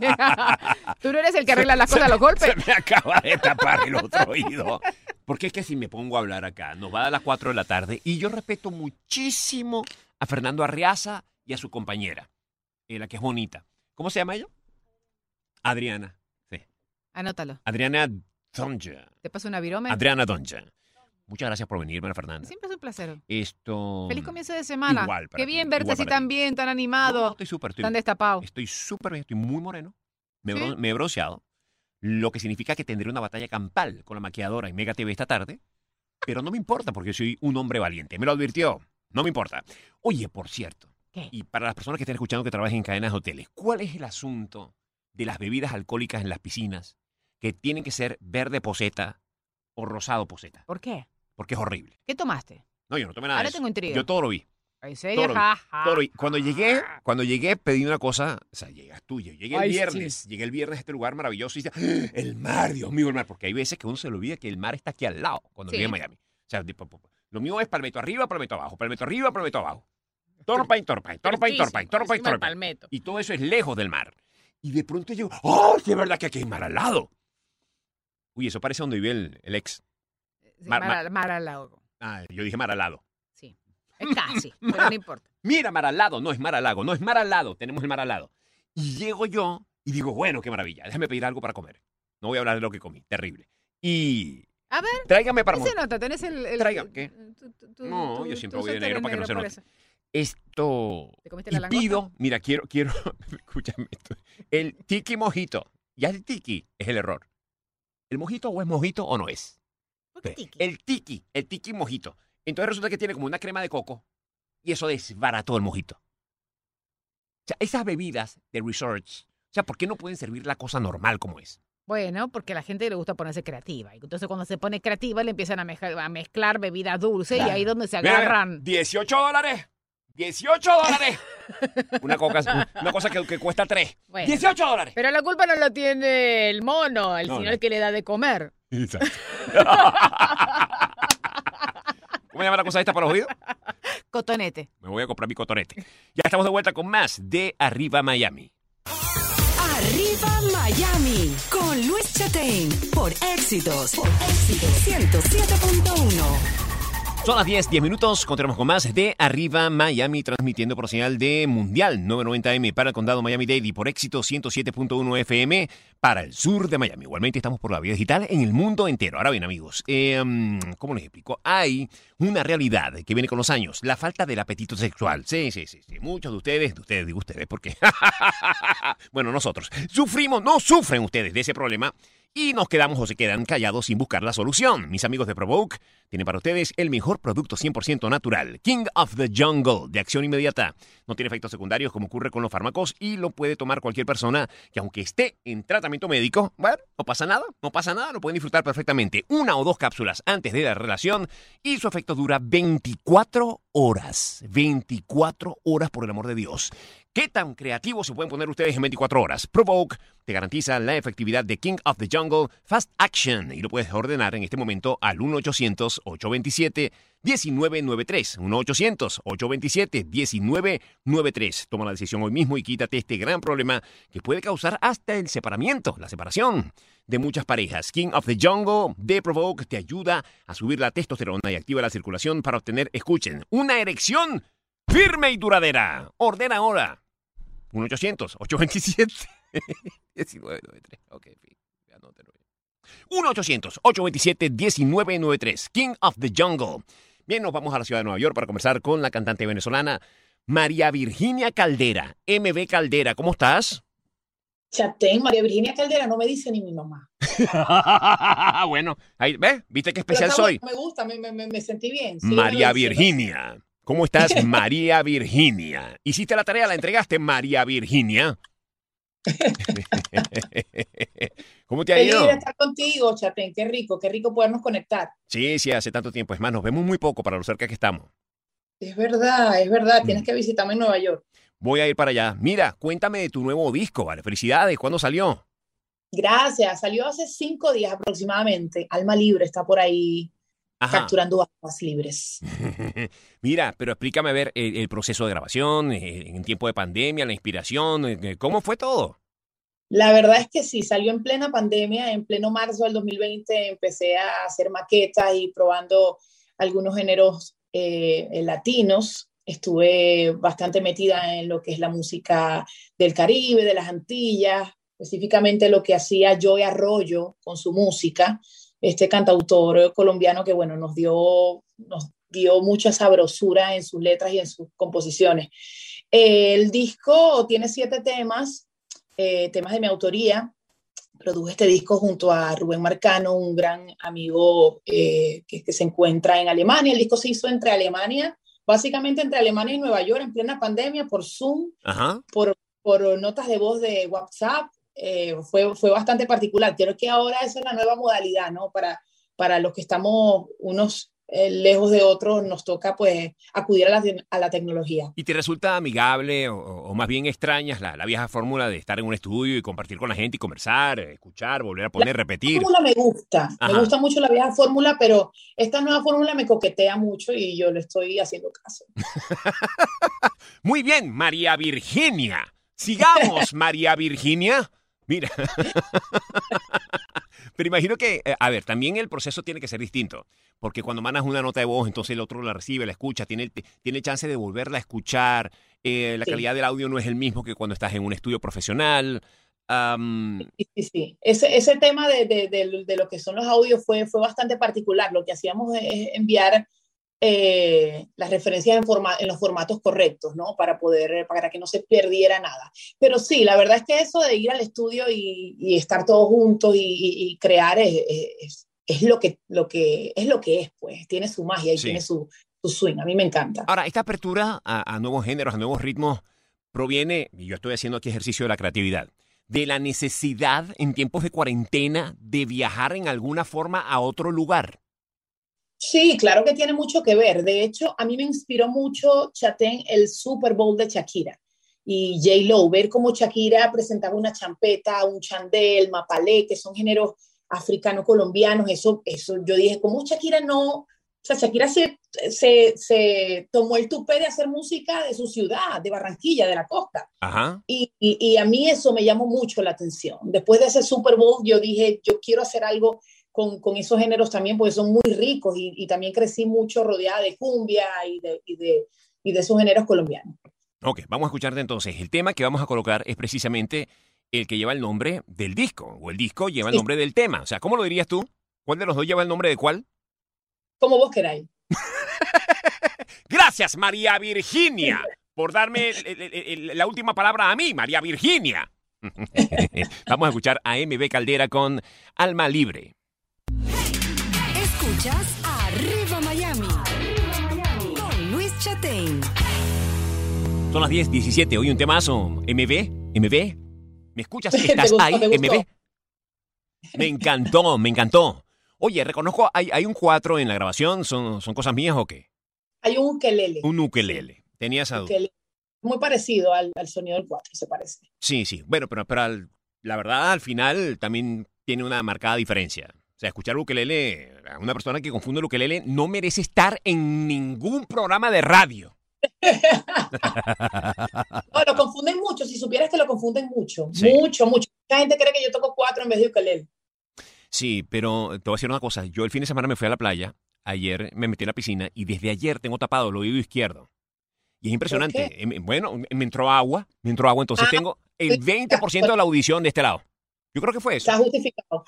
Tú no eres el que arregla las cosas a los golpes. Se me acaba de tapar el otro oído. Porque es que si me pongo a hablar acá, nos va a dar las cuatro de la tarde y yo respeto muchísimo a Fernando Arriaza y a su compañera, eh, la que es bonita. ¿Cómo se llama ella? Adriana. Sí. Anótalo. Adriana Donja. Te paso una virome. Adriana Donja. Muchas gracias por venir, Mar Fernanda. Siempre es un placer. Esto... Feliz comienzo de semana. Igual para Qué ti, bien verte igual así para tan ti. bien, tan No, animado, no, estoy súper, estoy tan destapado. Estoy súper bien, estoy muy moreno. Me, ¿Sí? bron- me he bronceado. Lo que significa que tendré una batalla campal con la maquilladora en Mega T V esta tarde. Pero no me importa porque soy un hombre valiente. Me lo advirtió. No me importa. Oye, por cierto. ¿Qué? Y para las personas que estén escuchando que trabajen en cadenas de hoteles, ¿cuál es el asunto de las bebidas alcohólicas en las piscinas que tienen que ser verde poseta o rosado poseta? ¿Por qué? Porque es horrible. ¿Qué tomaste? No, yo no tomé nada Ahora de eso. tengo intriga. Yo todo lo vi. ¿En serio? Todo lo vi, Ja, ja. todo lo vi. Cuando llegué, cuando llegué pedí una cosa, o sea, llegas tú, yo llegué el Ay, viernes, llegué el viernes a este lugar maravilloso y dice, ¡ah! El mar, Dios mío, el mar, porque hay veces que uno se le olvida que el mar está aquí al lado cuando Sí. vive en Miami. O sea, de- po- po- lo mío es palmeto arriba, palmeto abajo, palmeto arriba, palmeto abajo. Torpain, torpain, torpain, torpain, torpain, Encima del torpain. palmeto. Y todo eso es lejos del mar. Y de pronto yo, ¡oh, sí es verdad que aquí hay mar al lado! Uy, eso parece donde vive el, el ex. Sí, Mar- mar, mar al lago. Ah, yo dije mar al lado. Sí. Es casi, pero no importa. Mira, mar al lado. No es mar al lago, no es mar al lado. Tenemos el mar al lado. Y llego yo y digo, bueno, qué maravilla. Déjame pedir algo para comer. No voy a hablar de lo que comí. Terrible. Y... A ver, Tráigame para... ¿qué se nota? ¿Tenés el...? el Traiga, ¿qué? tu- tu- tu- No, tu- yo siempre tu voy de suéter negro es para que no se por note. eso. Esto... ¿Te comiste Y la langosta? pido... Mira, quiero... quiero escúchame esto. El tiki mojito. Ya el tiki es el error. ¿El mojito o es mojito o no es? ¿Por qué tiki? El tiki. El tiki mojito. Entonces resulta que tiene como una crema de coco y eso desbarató el mojito. O sea, esas bebidas de resorts, o sea, ¿por qué no pueden servir la cosa normal como es? Bueno, porque a la gente le gusta ponerse creativa. Y entonces cuando se pone creativa le empiezan a mezclar, a mezclar bebidas dulces y ahí es donde se Mira, mira, agarran. dieciocho dólares. dieciocho dólares. Una, coca, una cosa que, que cuesta tres. Bueno. dieciocho dólares. Pero la culpa no la tiene el mono, el No, sino no. el que le da de comer. Exacto. ¿Cómo se llama la cosa esta para los oídos? Cotonete. Me voy a comprar mi cotonete. Ya estamos de vuelta con más de Arriba Miami. Arriba Miami con Luis Chatén por Éxitos, por Éxitos ciento siete punto uno. Son las diez, diez minutos. Continuamos con más de Arriba Miami, transmitiendo por señal de Mundial novecientos noventa eme para el condado Miami-Dade y por Éxito ciento siete punto uno efe eme para el sur de Miami. Igualmente estamos por la vía digital en el mundo entero. Ahora bien, amigos, eh, ¿cómo les explico? Hay una realidad que viene con los años, la falta del apetito sexual. Sí, sí, sí, sí. Muchos de ustedes, de ustedes, digo ustedes, porque bueno, nosotros sufrimos, no sufren ustedes de ese problema. Y nos quedamos o se quedan callados sin buscar la solución. Mis amigos de Provoke tienen para ustedes el mejor producto cien por ciento natural, King of the Jungle, de acción inmediata. No tiene efectos secundarios como ocurre con los fármacos y lo puede tomar cualquier persona que aunque esté en tratamiento médico, bueno, no pasa nada, no pasa nada, lo pueden disfrutar perfectamente. Una o dos cápsulas antes de la relación y su efecto dura veinticuatro horas. veinticuatro horas, por el amor de Dios. ¿Qué tan creativos se pueden poner ustedes en veinticuatro horas? Provoke te garantiza la efectividad de King of the Jungle Fast Action y lo puedes ordenar en este momento al uno ochocientos, ocho dos siete, uno nueve nueve tres. uno ochocientos, ocho dos siete, uno nueve nueve tres. Toma la decisión hoy mismo y quítate este gran problema que puede causar hasta el separamiento, la separación de muchas parejas. King of the Jungle de Provoke te ayuda a subir la testosterona y activa la circulación para obtener, escuchen, una erección firme y duradera. Ordena ahora. uno ochocientos, ocho dos siete, uno nueve nueve tres. Ok, fin. Ya no te lo uno ochocientos, ocho dos siete, uno nueve nueve tres. King of the Jungle. Bien, nos vamos a la ciudad de Nueva York para conversar con la cantante venezolana María Virginia Caldera. M V Caldera, ¿cómo estás? Chatén, María Virginia Caldera, no me dice ni mi mamá. Bueno, ahí, ¿ves? ¿Viste qué Pero especial está soy? bueno, me gusta, me, me, me sentí bien. Sí, María me lo diciendo. Virginia. ¿Cómo estás, María Virginia? ¿Hiciste la tarea? ¿La entregaste, María Virginia? ¿Cómo te ha Feliz ido? de estar contigo, Chatén, qué rico, qué rico podernos conectar. Sí, sí, hace tanto tiempo. Es más, nos vemos muy poco para lo cerca que estamos. Es verdad, es verdad, Mm. tienes que visitarme en Nueva York. Voy a ir para allá. Mira, cuéntame de tu nuevo disco, ¿vale? Felicidades. ¿Cuándo salió? Gracias, salió hace cinco días aproximadamente. Alma Libre está por ahí Ajá. capturando almas libres. Mira, pero explícame a ver el, el proceso de grabación, eh, en tiempo de pandemia, la inspiración, eh, ¿cómo fue todo? La verdad es que sí, salió en plena pandemia, en pleno marzo del dos mil veinte empecé a hacer maquetas y probando algunos géneros eh, latinos. Estuve bastante metida en lo que es la música del Caribe, de las Antillas, específicamente lo que hacía Joey Arroyo con su música, este cantautor colombiano que, bueno, nos dio, nos dio mucha sabrosura en sus letras y en sus composiciones. Eh, el disco tiene siete temas, eh, temas de mi autoría. Produje este disco junto a Rubén Marcano, un gran amigo eh, que, que se encuentra en Alemania. El disco se hizo entre Alemania, básicamente entre Alemania y Nueva York, en plena pandemia, por Zoom, Ajá. por, por notas de voz de WhatsApp. Eh, fue, fue bastante particular. Creo que ahora esa es la nueva modalidad, ¿no? Para, para los que estamos unos eh, lejos de otros, nos toca pues acudir a la, a la tecnología. ¿Y te resulta amigable o, o más bien extrañas la, la vieja fórmula de estar en un estudio y compartir con la gente y conversar, escuchar, volver a poner, repetir? La fórmula me gusta, Ajá. me gusta mucho la vieja fórmula, pero esta nueva fórmula me coquetea mucho y yo le estoy haciendo caso. Muy bien, María Virginia. Sigamos, María Virginia. Mira. Pero imagino que, eh, a ver, también el proceso tiene que ser distinto. Porque cuando mandas una nota de voz, entonces el otro la recibe, la escucha, tiene, tiene chance de volverla a escuchar. Eh, la Sí. calidad del audio no es el mismo que cuando estás en un estudio profesional. Um, Sí, sí, sí. Ese, ese tema de, de, de, de lo que son los audios fue, fue bastante particular. Lo que hacíamos es enviar eh, las referencias en, forma, en los formatos correctos, ¿no? Para poder, para que no se perdiera nada. Pero sí, la verdad es que eso de ir al estudio y, y estar todos juntos y, y, y crear es, es, es, lo que, lo que, es lo que es, pues. Tiene su magia y Sí. tiene su, su swing. A mí me encanta. Ahora, esta apertura a, a nuevos géneros, a nuevos ritmos, proviene, y yo estoy haciendo aquí ejercicio de la creatividad, de la necesidad en tiempos de cuarentena de viajar en alguna forma a otro lugar. Sí, claro que tiene mucho que ver. De hecho, a mí me inspiró mucho, Chatén, el Super Bowl de Shakira y J-Lo, ver cómo Shakira presentaba una champeta, un chandel, mapalé, que son géneros africano-colombianos. Eso, eso yo dije, ¿cómo Shakira no? O sea, Shakira se, se, se tomó el tupé de hacer música de su ciudad, de Barranquilla, de la costa. Ajá. Y, y, y a mí eso me llamó mucho la atención. Después de ese Super Bowl, yo dije, yo quiero hacer algo Con, con esos géneros también, porque son muy ricos y, y también crecí mucho rodeada de cumbia y de, y, de, y de esos géneros colombianos. Ok, vamos a escucharte entonces. El tema que vamos a colocar es precisamente el que lleva el nombre del disco, o el disco lleva el Sí. nombre del tema. O sea, ¿cómo lo dirías tú? ¿Cuál de los dos lleva el nombre de cuál? Como vos queráis. Gracias, María Virginia, por darme el- el- el- la última palabra a mí, María Virginia. Vamos a escuchar a M B Caldera con Alma Libre. Escuchas Arriba Miami. Con Luis Chatén. Son las diez diecisiete, hoy un temazo. M B, M B, ¿me escuchas? ¿Te ¿Estás gustó? ahí, ¿Te gustó? M B? Me encantó, me encantó. Oye, reconozco, hay, hay un cuatro en la grabación, ¿son, son cosas mías o qué? Hay un ukelele. Un ukelele. Tenía esa duda. Ukelele. Muy parecido al, al sonido del cuatro, se parece. Sí, sí. Bueno, pero, pero al- la verdad, al final también tiene una marcada diferencia. O sea, escuchar ukelele, a una persona que confunde el ukelele no merece estar en ningún programa de radio. No, lo confunden mucho. Si supieras que lo confunden mucho. Sí. Mucho, mucho. Mucha gente cree que yo toco cuatro en vez de ukelele. Sí, pero te voy a decir una cosa. Yo el fin de semana me fui a la playa. Ayer me metí en la piscina y desde ayer tengo tapado el oído izquierdo. Y es impresionante. qué? Em, Bueno, me entró agua, me entró agua, entonces Ah, tengo el veinte por ciento de la audición de este lado. Yo creo que fue eso. Está justificado.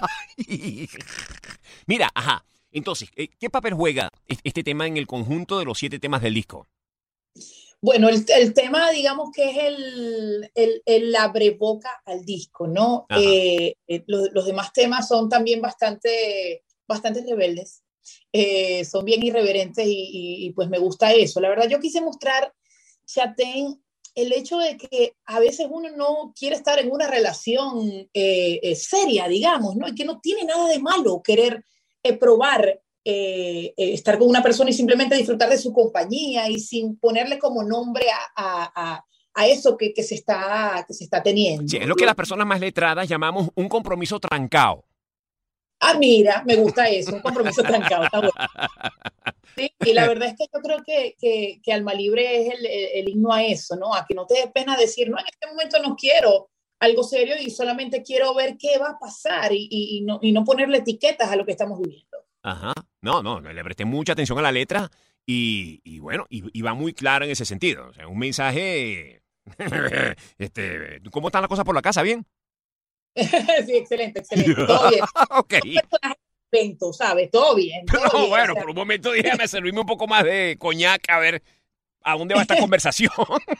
Mira, ajá. Entonces, eh, ¿qué papel juega es- este tema en el conjunto de los siete temas del disco? Bueno, el, el tema, digamos que es el, el, el abreboca al disco, ¿no? Ajá. Eh, eh, los, los demás temas son también bastante, bastante rebeldes, eh, son bien irreverentes y, y, y pues me gusta eso. La verdad, yo quise mostrar, Chatén, el hecho de que a veces uno no quiere estar en una relación eh, eh, seria, digamos, ¿no? Y que no tiene nada de malo querer eh, probar eh, eh, estar con una persona y simplemente disfrutar de su compañía y sin ponerle como nombre a, a, a, a eso que, que, se está, que se está teniendo. Sí, es lo que las personas más letradas llamamos un compromiso trancado. Ah, mira, me gusta eso, un compromiso trancado, está bueno. Sí, y la verdad es que yo creo que, que, que Alma Libre es el, el, el himno a eso, ¿no? A que no te dé pena decir, no, en este momento no quiero algo serio y solamente quiero ver qué va a pasar y, y, y, no, y no ponerle etiquetas a lo que estamos viviendo. Ajá. No, no, le presté mucha atención a la letra y, y bueno, y, y va muy claro en ese sentido. O sea, un mensaje... este, ¿cómo están las cosas por la casa? ¿Bien? Sí, excelente, excelente, todo bien. Ok. Un personaje de evento, ¿sabes? Todo bien, todo No, bien, bueno, o sea, por un momento déjame servirme un poco más de coñac a ver a dónde va esta conversación.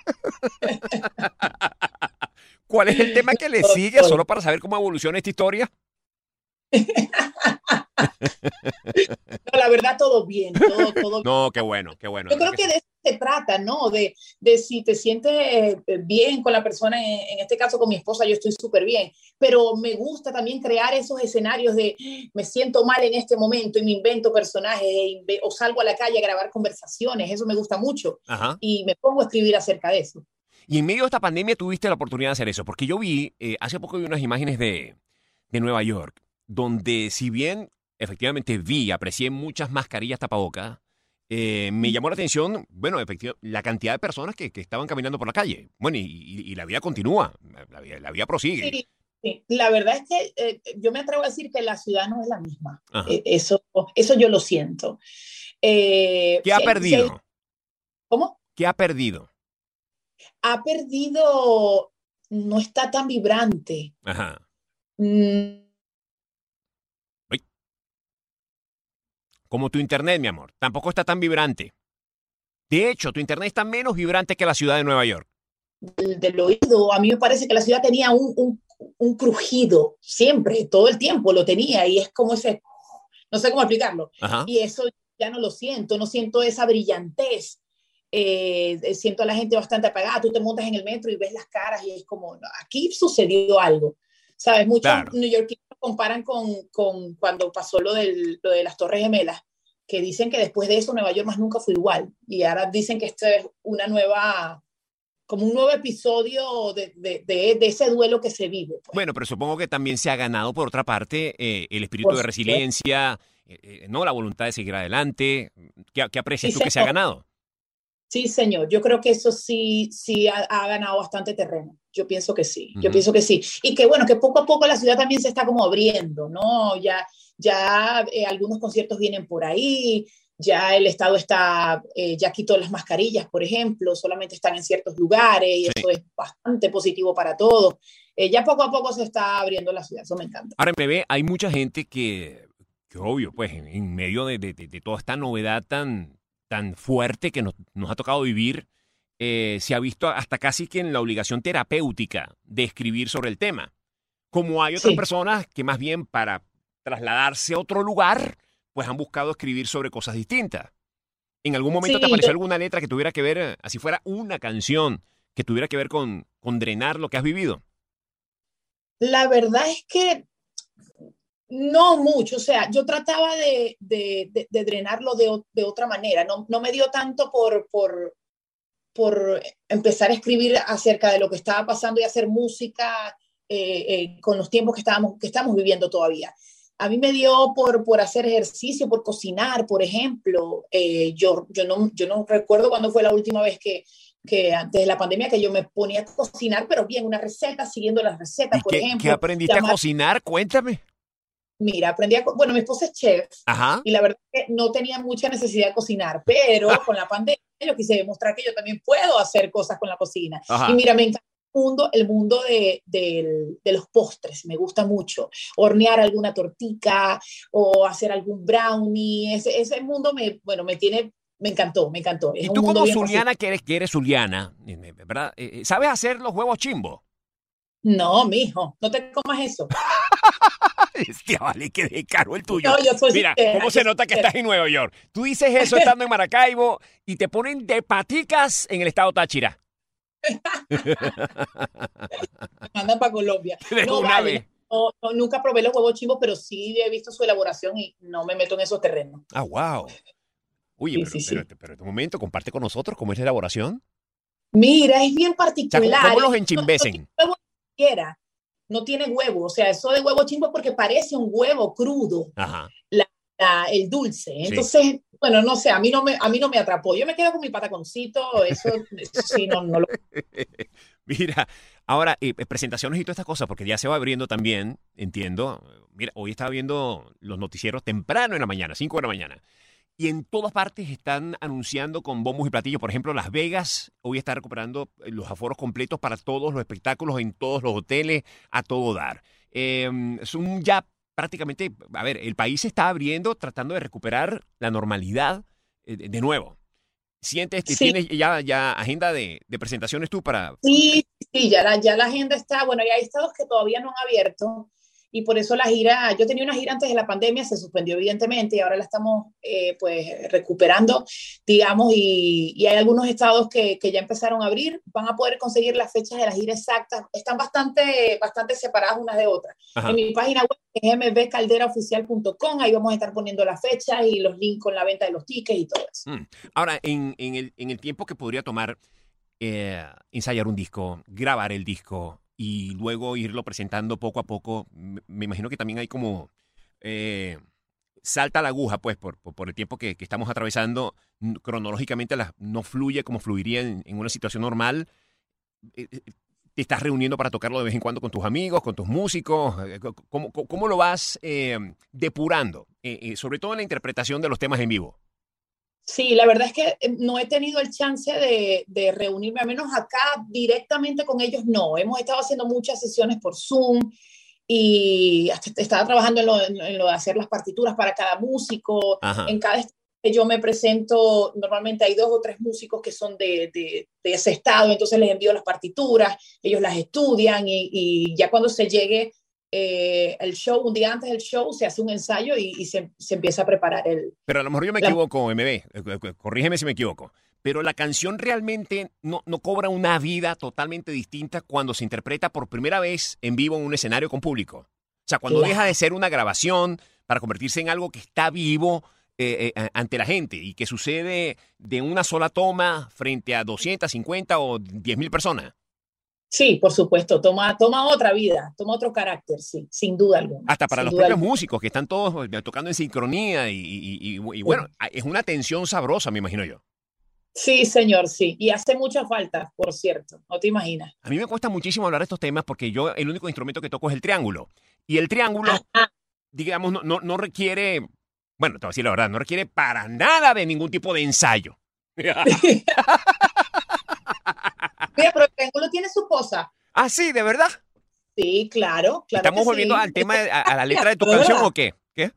¿Cuál es el tema que le sigue? Solo para saber cómo evoluciona esta historia. no, la verdad, todo bien, todo, todo bien. No, qué bueno, qué bueno. Yo creo que de eso se trata, ¿no? De, de si te sientes eh, bien con la persona, en, en este caso con mi esposa, yo estoy súper bien, pero me gusta también crear esos escenarios de me siento mal en este momento y me invento personajes e inve- o salgo a la calle a grabar conversaciones, eso me gusta mucho Ajá. y me pongo a escribir acerca de eso. Y en medio de esta pandemia tuviste la oportunidad de hacer eso, porque yo vi, eh, hace poco vi unas imágenes de, de Nueva York, donde si bien efectivamente vi, aprecié muchas mascarillas tapabocas, eh, me llamó la atención, bueno, efectivamente, la cantidad de personas que, que estaban caminando por la calle. Bueno, y, y- y la vida continúa, la vida, la vida prosigue. Sí, Sí, la verdad es que eh, yo me atrevo a decir que la ciudad no es la misma. Ajá. Eh, eso, eso yo lo siento. Eh, ¿Qué ha si hay- si hay- perdido? ¿Cómo? ¿Qué ha perdido? Ha perdido, no está tan vibrante. Ajá. Mm, Uy. Como tu internet, mi amor. Tampoco está tan vibrante. De hecho, tu internet está menos vibrante que la ciudad de Nueva York. del, del oído, a mí me parece que la ciudad tenía un, un, un crujido, siempre, todo el tiempo lo tenía, y es como ese, no sé cómo explicarlo, Ajá. y eso ya no lo siento, no siento esa brillantez. Eh, siento a la gente bastante apagada, tú te montas en el metro y ves las caras y es como, no, aquí sucedió algo, ¿sabes? Muchos Claro. neoyorquinos comparan con, con cuando pasó lo, del, lo de las Torres Gemelas, que dicen que después de eso Nueva York más nunca fue igual, y ahora dicen que esto es una nueva, como un nuevo episodio de, de, de, de ese duelo que se vive. Pues. Bueno, pero supongo que también se ha ganado, por otra parte, eh, el espíritu Por de supuesto. resiliencia, eh, eh, no la voluntad de seguir adelante. ¿Qué, qué aprecias Sí, tú que se ha señor. ganado? Sí, señor. Yo creo que eso sí, sí ha, ha ganado bastante terreno. Yo pienso que sí. Yo Ujú. pienso que sí. Y que bueno, que poco a poco la ciudad también se está como abriendo, ¿no? Ya, ya eh, algunos conciertos vienen por ahí. Ya el Estado está, eh, ya quitó las mascarillas, por ejemplo, solamente están en ciertos lugares y Sí. eso es bastante positivo para todos. Eh, ya poco a poco se está abriendo la ciudad, eso me encanta. Ahora, en breve, hay mucha gente que, que obvio, pues, en, en medio de, de- de- de toda esta novedad tan, tan fuerte que nos, nos ha tocado vivir, eh, se ha visto hasta casi que en la obligación terapéutica de escribir sobre el tema. Como hay otras Sí. personas que más bien para trasladarse a otro lugar, pues han buscado escribir sobre cosas distintas. ¿En algún momento Sí, te apareció yo- alguna letra que tuviera que ver, eh, así fuera una canción, que tuviera que ver con, con drenar lo que has vivido? La verdad es que no mucho, o sea, yo trataba de, de, de, de drenarlo de, o- de otra manera, no, no me dio tanto por, por, por empezar a escribir acerca de lo que estaba pasando y hacer música eh, eh, con los tiempos que, estábamos, que estamos viviendo todavía. A mí me dio por, por hacer ejercicio, por cocinar, por ejemplo. Eh, yo, yo, no, yo no recuerdo cuándo fue la última vez que, que antes de la pandemia que yo me ponía a cocinar, pero bien, una receta, siguiendo las recetas, ¿Y por qué, ejemplo. qué aprendiste llamar- a cocinar? Cuéntame. Mira, aprendí a... co- Bueno, mi esposa es chef Ajá. y la verdad es que no tenía mucha necesidad de cocinar, pero con la pandemia yo quise demostrar que yo también puedo hacer cosas con la cocina. Ajá. Y mira, me encanta el mundo, el mundo de, del- de los postres, me gusta mucho. Hornear alguna tortica o hacer algún brownie, ese, ese mundo me, bueno, me tiene, me encantó, me encantó. Es Y un tú mundo como bien zuliana, que eres, que eres zuliana, eh, eh, ¿verdad? Eh, eh, ¿Sabes hacer los huevos chimbo? fascinante. No, mijo, no te comas eso. Hostia, vale, que de caro el tuyo. No, yo soy Mira, sincera, ¿cómo yo se soy nota que sincera. estás en Nueva York? Tú dices eso estando en Maracaibo y te ponen de paticas en el estado Táchira. Mandan para Colombia. De No, una vale, vez. no, no, nunca probé los huevos chimbos, pero sí he visto su elaboración y no me meto en esos terrenos. Ah, wow. Oye, Sí, pero, sí, sí. pero, pero, en un momento, comparte con nosotros cómo es la elaboración. Mira, es bien O sea, ¿cómo, particular. cómo los No, no enchimbecen? tiene huevo ni siquiera. No tiene huevo. O sea, eso de huevo chimbo porque parece un huevo crudo, Ajá. la- el dulce. Entonces, bueno, no sé, a mí no me, a mí no me atrapó. Yo me quedo con mi pataconcito, eso, eso sí, no, no lo... Mira, ahora, eh, presentaciones y todas estas cosas, porque ya se va abriendo también, entiendo. Mira, hoy estaba viendo los noticieros temprano en la mañana, cinco de la mañana. Y en todas partes están anunciando con bombos y platillos. Por ejemplo, Las Vegas hoy está recuperando los aforos completos para todos los espectáculos en todos los hoteles, a todo dar. Eh, es un ya prácticamente, a ver, el país se está abriendo, tratando de recuperar la normalidad eh, de, de nuevo. ¿Sientes que Sí. tienes ya, ya agenda de, de presentaciones tú para...? Sí, sí, ya la, ya la agenda está, bueno, ya hay estados que todavía no han abierto y por eso la gira, yo tenía una gira antes de la pandemia, se suspendió evidentemente y ahora la estamos eh, pues recuperando, digamos, y, y hay algunos estados que, que ya empezaron a abrir, van a poder conseguir las fechas de la gira exactas, están bastante, bastante separadas unas de otras. Ajá. En mi página web es m b caldera oficial punto com, ahí vamos a estar poniendo las fechas y los links con la venta de los tickets y todo eso. Mm. Ahora, en, en, el, en el tiempo que podría tomar eh, ensayar un disco, grabar el disco y luego irlo presentando poco a poco, me, me imagino que también hay como... Eh, salta la aguja, pues, por, por, por el tiempo que, que estamos atravesando, n- cronológicamente las, no fluye como fluiría en, en una situación normal. Eh, eh, ¿Te estás reuniendo para tocarlo de vez en cuando con tus amigos, con tus músicos? ¿Cómo, cómo, cómo lo vas eh, depurando? Eh, eh, sobre todo en la interpretación de los temas en vivo. Sí, la verdad es que no he tenido el chance de, de reunirme, al menos acá directamente con ellos, no. Hemos estado haciendo muchas sesiones por Zoom y estaba trabajando en lo, en lo de hacer las partituras para cada músico. Ajá. En cada estado que yo me presento, normalmente hay dos o tres músicos que son de, de, de ese estado, entonces les envío las partituras, ellos las estudian y, y ya cuando se llegue eh, el show, un día antes del show, se hace un ensayo y, y se, se empieza a preparar el... Pero a lo mejor yo me la, equivoco, M B, corrígeme si me equivoco, pero la canción realmente no, no cobra una vida totalmente distinta cuando se interpreta por primera vez en vivo en un escenario con público. O sea, cuando claro. deja de ser una grabación para convertirse en algo que está vivo eh, eh, ante la gente y que sucede de una sola toma frente a doscientas cincuenta o diez mil personas. Sí, por supuesto, toma, toma otra vida, toma otro carácter, sí, sin duda alguna. Hasta para los duda propios alguna. músicos que están todos tocando en sincronía y, y, y, y bueno, es una tensión sabrosa, me imagino yo. Sí, señor, sí. Y hace mucha falta, por cierto, no te imaginas. A mí me cuesta muchísimo hablar de estos temas porque yo el único instrumento que toco es el triángulo. Y el triángulo, Ajá. digamos, no, no, no requiere, bueno, te voy a decir la verdad, no requiere para nada de ningún tipo de ensayo. Mira, pero el triángulo tiene su cosa. Ah, sí, ¿de verdad? Sí, claro, claro. ¿Estamos que volviendo sí. al tema, de- a, a la letra de tu ¿De canción verdad? o qué? ¿Qué?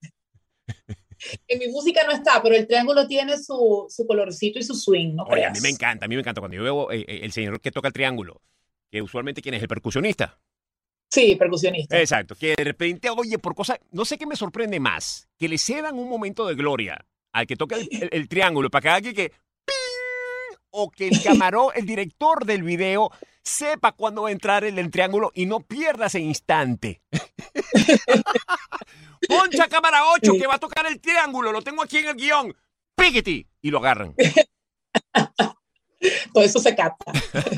En mi música no está, pero el triángulo tiene su, su colorcito y su swing, ¿no Oye, a creas? mí me encanta, a mí me encanta cuando yo veo eh, eh, el señor que toca el triángulo, que usualmente ¿quién es? El percusionista. Sí, percusionista. Exacto, que de repente, oye, por cosas, no sé qué me sorprende más, que le cedan un momento de gloria al que toca el, el- el triángulo para que alguien que, ¡ping! O que el camarón, el director del video, sepa cuándo va a entrar el, el triángulo y no pierda ese instante. Poncha cámara ocho que va a tocar el triángulo, lo tengo aquí en el guión, píquete, y lo agarran. Todo eso se capta.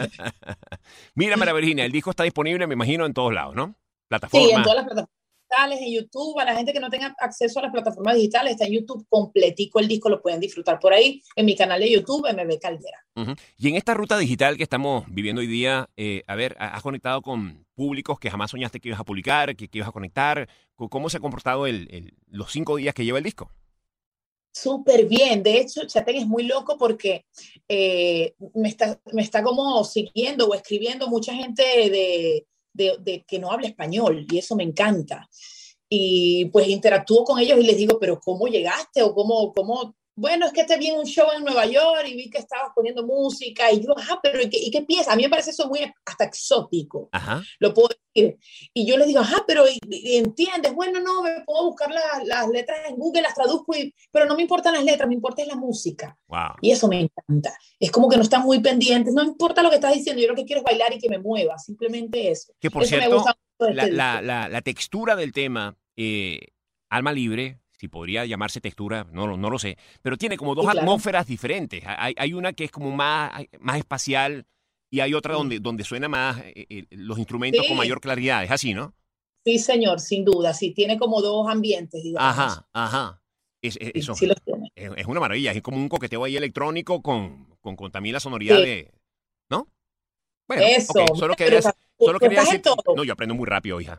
Mira, María Virginia, el disco está disponible, me imagino, en todos lados, ¿no? Sí, Plataformas. en todas las plataformas digitales, en YouTube. A la gente que no tenga acceso a las plataformas digitales, está en YouTube completico el disco, lo pueden disfrutar por ahí, en mi canal de YouTube, M B Caldera. Ujú. Y en esta ruta digital que estamos viviendo hoy día, eh, a ver, has conectado con públicos que jamás soñaste que ibas a publicar, que, que ibas a conectar. ¿Cómo se ha comportado el, el- los cinco días que lleva el disco? Súper bien. De hecho, Chatén es muy loco porque eh, me, está, me está como siguiendo o escribiendo mucha gente de, de, de que no habla español y eso me encanta. Y pues interactúo con ellos y les digo, pero ¿cómo llegaste? O cómo, cómo... Bueno, es que te vi en un show en Nueva York y vi que estabas poniendo música y yo, ajá, pero ¿y qué, y qué piensas? A mí me parece eso muy hasta exótico, Ajá. lo puedo decir. Y yo les digo, ajá, pero ¿y, y entiendes? Bueno, no, me puedo buscar la, las letras en Google, las traduzco, y, pero no me importan las letras, me importa es la música. Wow. Y eso me encanta. Es como que no están muy pendientes, no importa lo que estás diciendo, yo lo que quiero es bailar y que me mueva, simplemente eso. Que por eso me cierto, gusta mucho de la, este la, disco. la, la textura del tema, eh, Alma Libre, si podría llamarse textura, no, lo- no lo sé, pero tiene como dos Sí, claro. atmósferas diferentes. Hay, hay una que es como más, más espacial y hay otra Sí. donde, donde suena más eh, eh, los instrumentos Sí. con mayor claridad. Es así, ¿no? Sí, señor, sin duda, sí, tiene como dos ambientes, digamos. Ajá, ajá. Es, es- Sí, eso sí los tiene. es, es una maravilla. Es como un coqueteo ahí electrónico con, con, con también la sonoridad Sí. de... ¿No? Bueno, Eso, ok, solo pero quería, estás- solo quería estás en decir... todo. No, yo aprendo muy rápido, hija.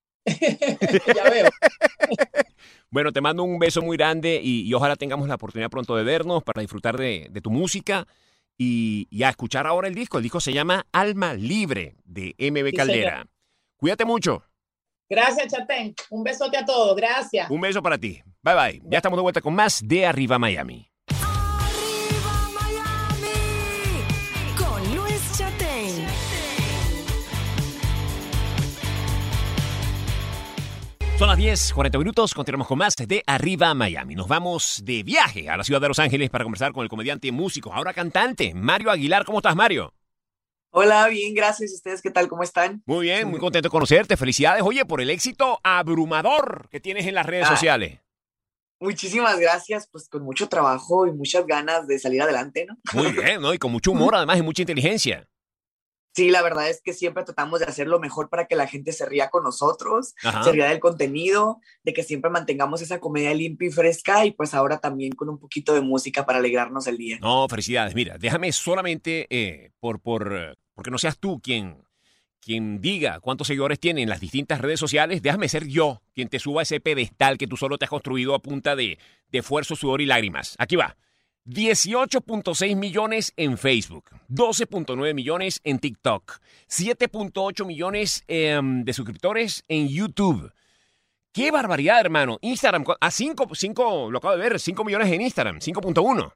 Ya veo. Bueno, te mando un beso muy grande y, y ojalá tengamos la oportunidad pronto de vernos para disfrutar de, de tu música y, y a escuchar ahora el disco. El disco se llama Alma Libre de M B Sí, Caldera. señor. Cuídate mucho. Gracias, Chatén. Un besote a todos. Gracias. Un beso para ti. Bye bye. Ya estamos de vuelta con más de Arriba Miami. ¡Arriba Miami! Con Luis Chatén. Son las diez, cuarenta minutos, continuamos con más de Arriba Miami. Nos vamos de viaje a la ciudad de Los Ángeles para conversar con el comediante, músico, ahora cantante, Mario Aguilar. ¿Cómo estás, Mario? Hola, bien, gracias. ¿Ustedes qué tal? ¿Cómo están? Muy bien, muy contento de conocerte. Felicidades, oye, por el éxito abrumador que tienes en las redes Ah. sociales. Muchísimas gracias, pues con mucho trabajo y muchas ganas de salir adelante, ¿no? Muy bien, ¿no? Y con mucho humor, además, y mucha inteligencia. Sí, la verdad es que siempre tratamos de hacer lo mejor para que la gente se ría con nosotros, Ajá. se ría del contenido, de que siempre mantengamos esa comedia limpia y fresca y pues ahora también con un poquito de música para alegrarnos el día. No, felicidades. Mira, déjame solamente, eh, por, por, eh, porque no seas tú quien, quien diga cuántos seguidores tiene en las distintas redes sociales, déjame ser yo quien te suba ese pedestal que tú solo te has construido a punta de, de esfuerzo, sudor y lágrimas. Aquí va. dieciocho punto seis millones en Facebook, doce punto nueve millones en TikTok, siete punto ocho millones eh, de suscriptores en YouTube. ¡Qué barbaridad, hermano! Instagram, a cinco, cinco, lo acabo de ver, cinco millones en Instagram, cinco punto uno.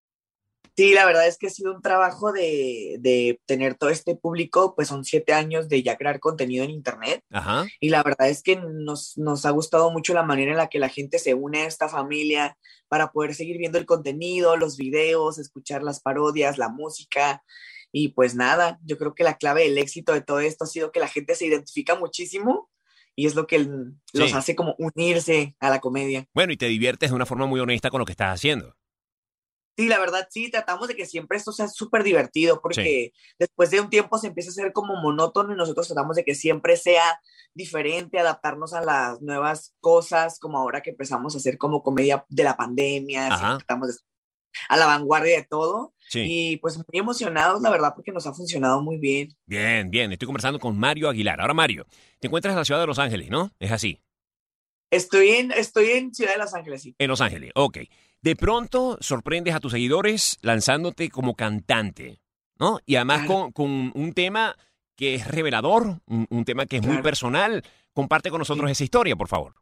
Sí, la verdad es que ha sido un trabajo de, de tener todo este público, pues son siete años de ya crear contenido en internet. Ajá. Y la verdad es que nos, nos ha gustado mucho la manera en la que la gente se une a esta familia para poder seguir viendo el contenido, los videos, escuchar las parodias, la música. Y pues nada, yo creo que la clave del éxito de todo esto ha sido que la gente se identifica muchísimo y es lo que los Sí. hace como unirse a la comedia. Bueno, y te diviertes de una forma muy honesta con lo que estás haciendo. Sí, la verdad, sí, tratamos de que siempre esto sea súper divertido porque después de un tiempo se empieza a ser como monótono y nosotros tratamos de que siempre sea diferente, adaptarnos a las nuevas cosas, como ahora que empezamos a hacer como comedia de la pandemia, Ajá. siempre estamos de- a la vanguardia de todo Sí. y pues muy emocionados, la verdad, porque nos ha funcionado muy bien. Bien, bien. Estoy conversando con Mario Aguilar. Ahora, Mario, te encuentras en la ciudad de Los Ángeles, ¿no? Es así. Estoy en, estoy en Ciudad de Los Ángeles, sí. En Los Ángeles, ok. De pronto sorprendes a tus seguidores lanzándote como cantante, ¿no? Y además Claro. con, con un tema que es revelador, un, un tema que es muy Claro. personal. Comparte con nosotros Sí. esa historia, por favor.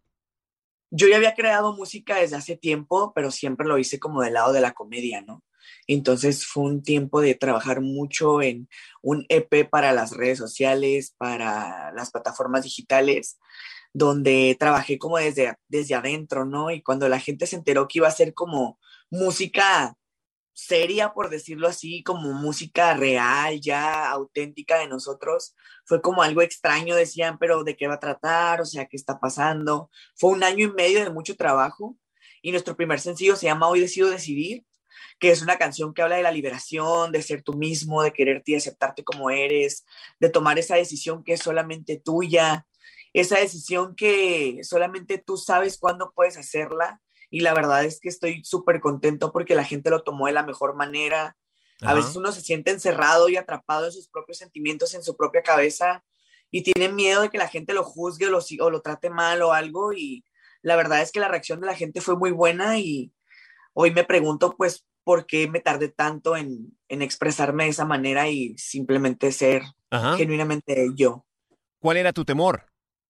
Yo ya había creado música desde hace tiempo, pero siempre lo hice como del lado de la comedia, ¿no? Entonces fue un tiempo de trabajar mucho en un E P para las redes sociales, para las plataformas digitales, donde trabajé como desde, desde adentro, ¿no? Y cuando la gente se enteró que iba a ser como música seria, por decirlo así, como música real, ya auténtica de nosotros, fue como algo extraño, decían, pero ¿de qué va a tratar? O sea, ¿qué está pasando? Fue un año y medio de mucho trabajo y nuestro primer sencillo se llama Hoy Decido Decidir, que es una canción que habla de la liberación, de ser tú mismo, de quererte y aceptarte como eres, de tomar esa decisión que es solamente tuya, esa decisión que solamente tú sabes cuándo puedes hacerla. Y la verdad es que estoy súper contento porque la gente lo tomó de la mejor manera. A Ajá. veces uno se siente encerrado y atrapado en sus propios sentimientos, en su propia cabeza, y tiene miedo de que la gente lo juzgue o lo, si- o lo trate mal o algo. Y la verdad es que la reacción de la gente fue muy buena y hoy me pregunto, pues, por qué me tardé tanto en, en expresarme de esa manera y simplemente ser Ajá. genuinamente yo. ¿Cuál era tu temor?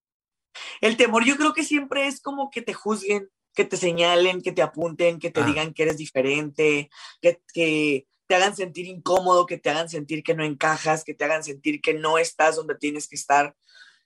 El temor yo creo que siempre es como que te juzguen, que te señalen, que te apunten, que te Ah. digan que eres diferente, que, que te hagan sentir incómodo, que te hagan sentir que no encajas, que te hagan sentir que no estás donde tienes que estar.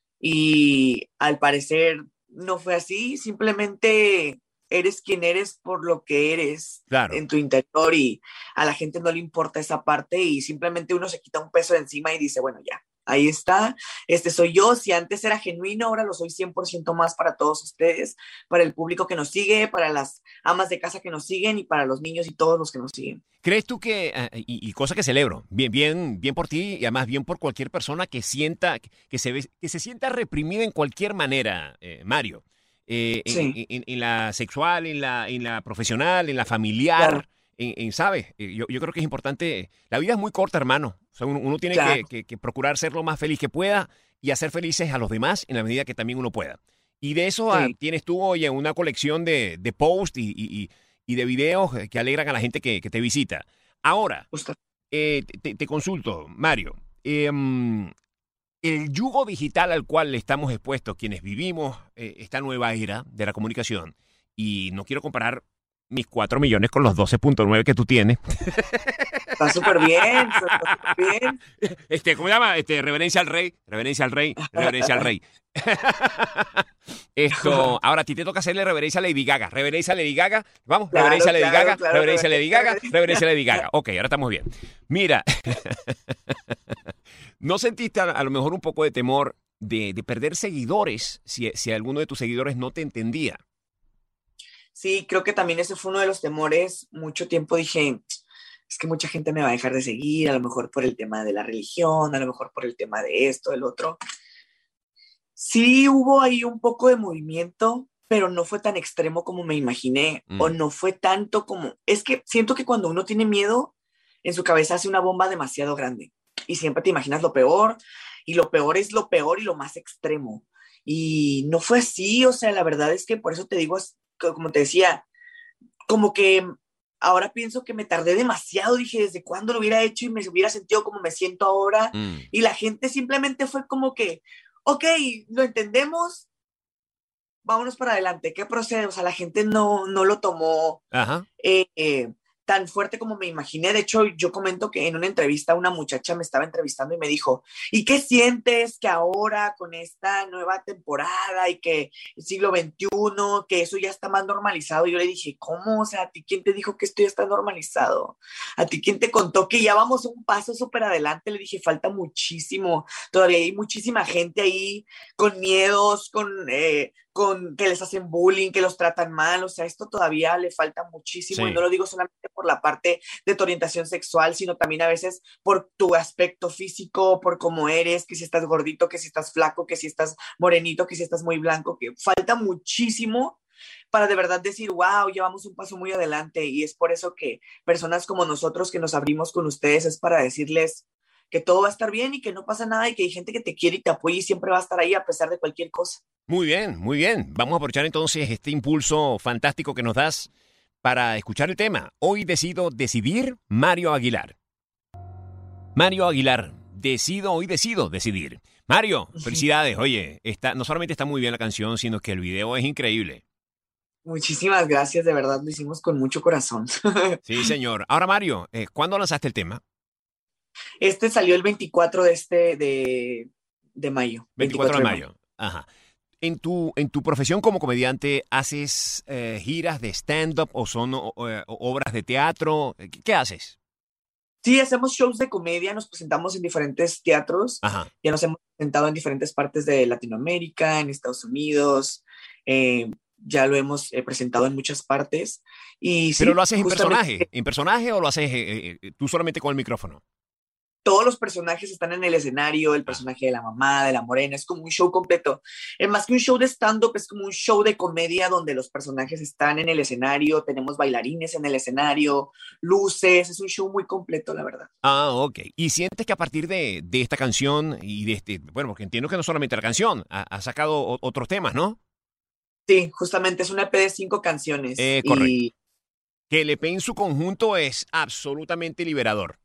Y al parecer no fue así, simplemente eres quien eres por lo que eres Claro. en tu interior y a la gente no le importa esa parte y simplemente uno se quita un peso de encima y dice, bueno, ya, ahí está, este soy yo, si antes era genuino, ahora lo soy cien por ciento más para todos ustedes, para el público que nos sigue, para las amas de casa que nos siguen y para los niños y todos los que nos siguen. ¿Crees tú que, eh, y, y cosa que celebro, bien, bien, bien por ti y además bien por cualquier persona que sienta, que se, ve- que se sienta reprimida en cualquier manera, eh, Mario? Eh, en, Sí. en- en la sexual, en la, en la profesional, en la familiar, Claro. en, en, ¿sabes? Eh, Yo, yo creo que es importante. La vida es muy corta, hermano. O sea, uno, uno tiene Claro. que, que- que procurar ser lo más feliz que pueda y hacer felices a los demás en la medida que también uno pueda. Y de eso ah, Sí. tienes tú, oye, una colección de, de posts y, y- y- y de videos que alegran a la gente que, que te visita. Ahora, Justo. eh, te, te consulto, Mario. em, el yugo digital al cual estamos expuestos quienes vivimos eh, esta nueva era de la comunicación, y no quiero comparar mis cuatro millones con los doce punto nueve que tú tienes. Está súper bien, está súper bien. Este, ¿cómo se llama? Este, reverencia al rey, reverencia al rey, reverencia al rey. Esto, ahora a ti te toca hacerle reverencia a Lady Gaga. Reverencia a Lady Gaga. Vamos, Claro, reverencia a Lady claro, Gaga, claro, reverencia a Lady Gaga, reverencia. reverencia a Lady Gaga. Ok, ahora estamos bien. Mira, ¿no sentiste a, a lo mejor un poco de temor de, de perder seguidores si, si alguno de tus seguidores no te entendía? Sí, creo que también ese fue uno de los temores. Mucho tiempo dije, es que mucha gente me va a dejar de seguir, a lo mejor por el tema de la religión, a lo mejor por el tema de esto, del otro. Sí hubo ahí un poco de movimiento, pero no fue tan extremo como me imaginé, Mm. o no fue tanto como... Es que siento que cuando uno tiene miedo, en su cabeza hace una bomba demasiado grande y siempre te imaginas lo peor y lo peor es lo peor y lo más extremo. Y no fue así, o sea, la verdad es que por eso te digo, como te decía, como que ahora pienso que me tardé demasiado, dije, ¿desde cuándo lo hubiera hecho y me hubiera sentido como me siento ahora? Mm. Y la gente simplemente fue como que, ok, lo entendemos, vámonos para adelante, ¿qué procede? O sea, la gente no, no lo tomó eh, eh, tan fuerte como me imaginé. De hecho, yo comento que en una entrevista una muchacha me estaba entrevistando y me dijo, ¿y qué sientes que ahora con esta nueva temporada y que el siglo veintiuno, que eso ya está más normalizado? Y yo le dije, ¿cómo? O sea, ¿a ti quién te dijo que esto ya está normalizado? ¿A ti quién te contó que ya vamos un paso súper adelante? Le dije, falta muchísimo. Todavía hay muchísima gente ahí con miedos, con... Eh, con que les hacen bullying, que los tratan mal, o sea, esto todavía le falta muchísimo, sí. Y no lo digo solamente por la parte de tu orientación sexual, sino también a veces por tu aspecto físico, por cómo eres, que si estás gordito, que si estás flaco, que si estás morenito, que si estás muy blanco, que falta muchísimo para de verdad decir, wow, llevamos un paso muy adelante, y es por eso que personas como nosotros que nos abrimos con ustedes es para decirles que todo va a estar bien y que no pasa nada y que hay gente que te quiere y te apoya y siempre va a estar ahí a pesar de cualquier cosa. Muy bien, muy bien. Vamos a aprovechar entonces este impulso fantástico que nos das para escuchar el tema. Hoy decido decidir, Mario Aguilar. Mario Aguilar, decido, hoy decido decidir. Mario, felicidades. Oye, está, no solamente está muy bien la canción, sino que el video es increíble. Muchísimas gracias, de verdad lo hicimos con mucho corazón. Sí, señor. Ahora, Mario, eh, ¿cuándo lanzaste el tema? Este salió el veinticuatro de este de, de mayo. veinticuatro de mayo. Ajá. En tu, en tu profesión como comediante, ¿haces eh, giras de stand-up o son o, o, obras de teatro? ¿Qué haces? Sí, hacemos shows de comedia, nos presentamos en diferentes teatros. Ajá. Ya nos hemos presentado en diferentes partes de Latinoamérica, en Estados Unidos. Eh, ya lo hemos eh, presentado en muchas partes. Y sí, ¿pero lo haces en personaje? ¿En personaje o lo haces eh, eh, tú solamente con el micrófono? Todos los personajes están en el escenario, el personaje de la mamá, de la morena, es como un show completo. Es más que un show de stand-up, es como un show de comedia donde los personajes están en el escenario, tenemos bailarines en el escenario, luces, es un show muy completo, la verdad. Ah, ok. ¿Y sientes que a partir de, de esta canción y de este, bueno, porque entiendo que no solamente la canción, ha, ha sacado o, otros temas, ¿no? Sí, justamente es una E P de cinco canciones. Eh, correcto. Y... que el E P en su conjunto es absolutamente liberador.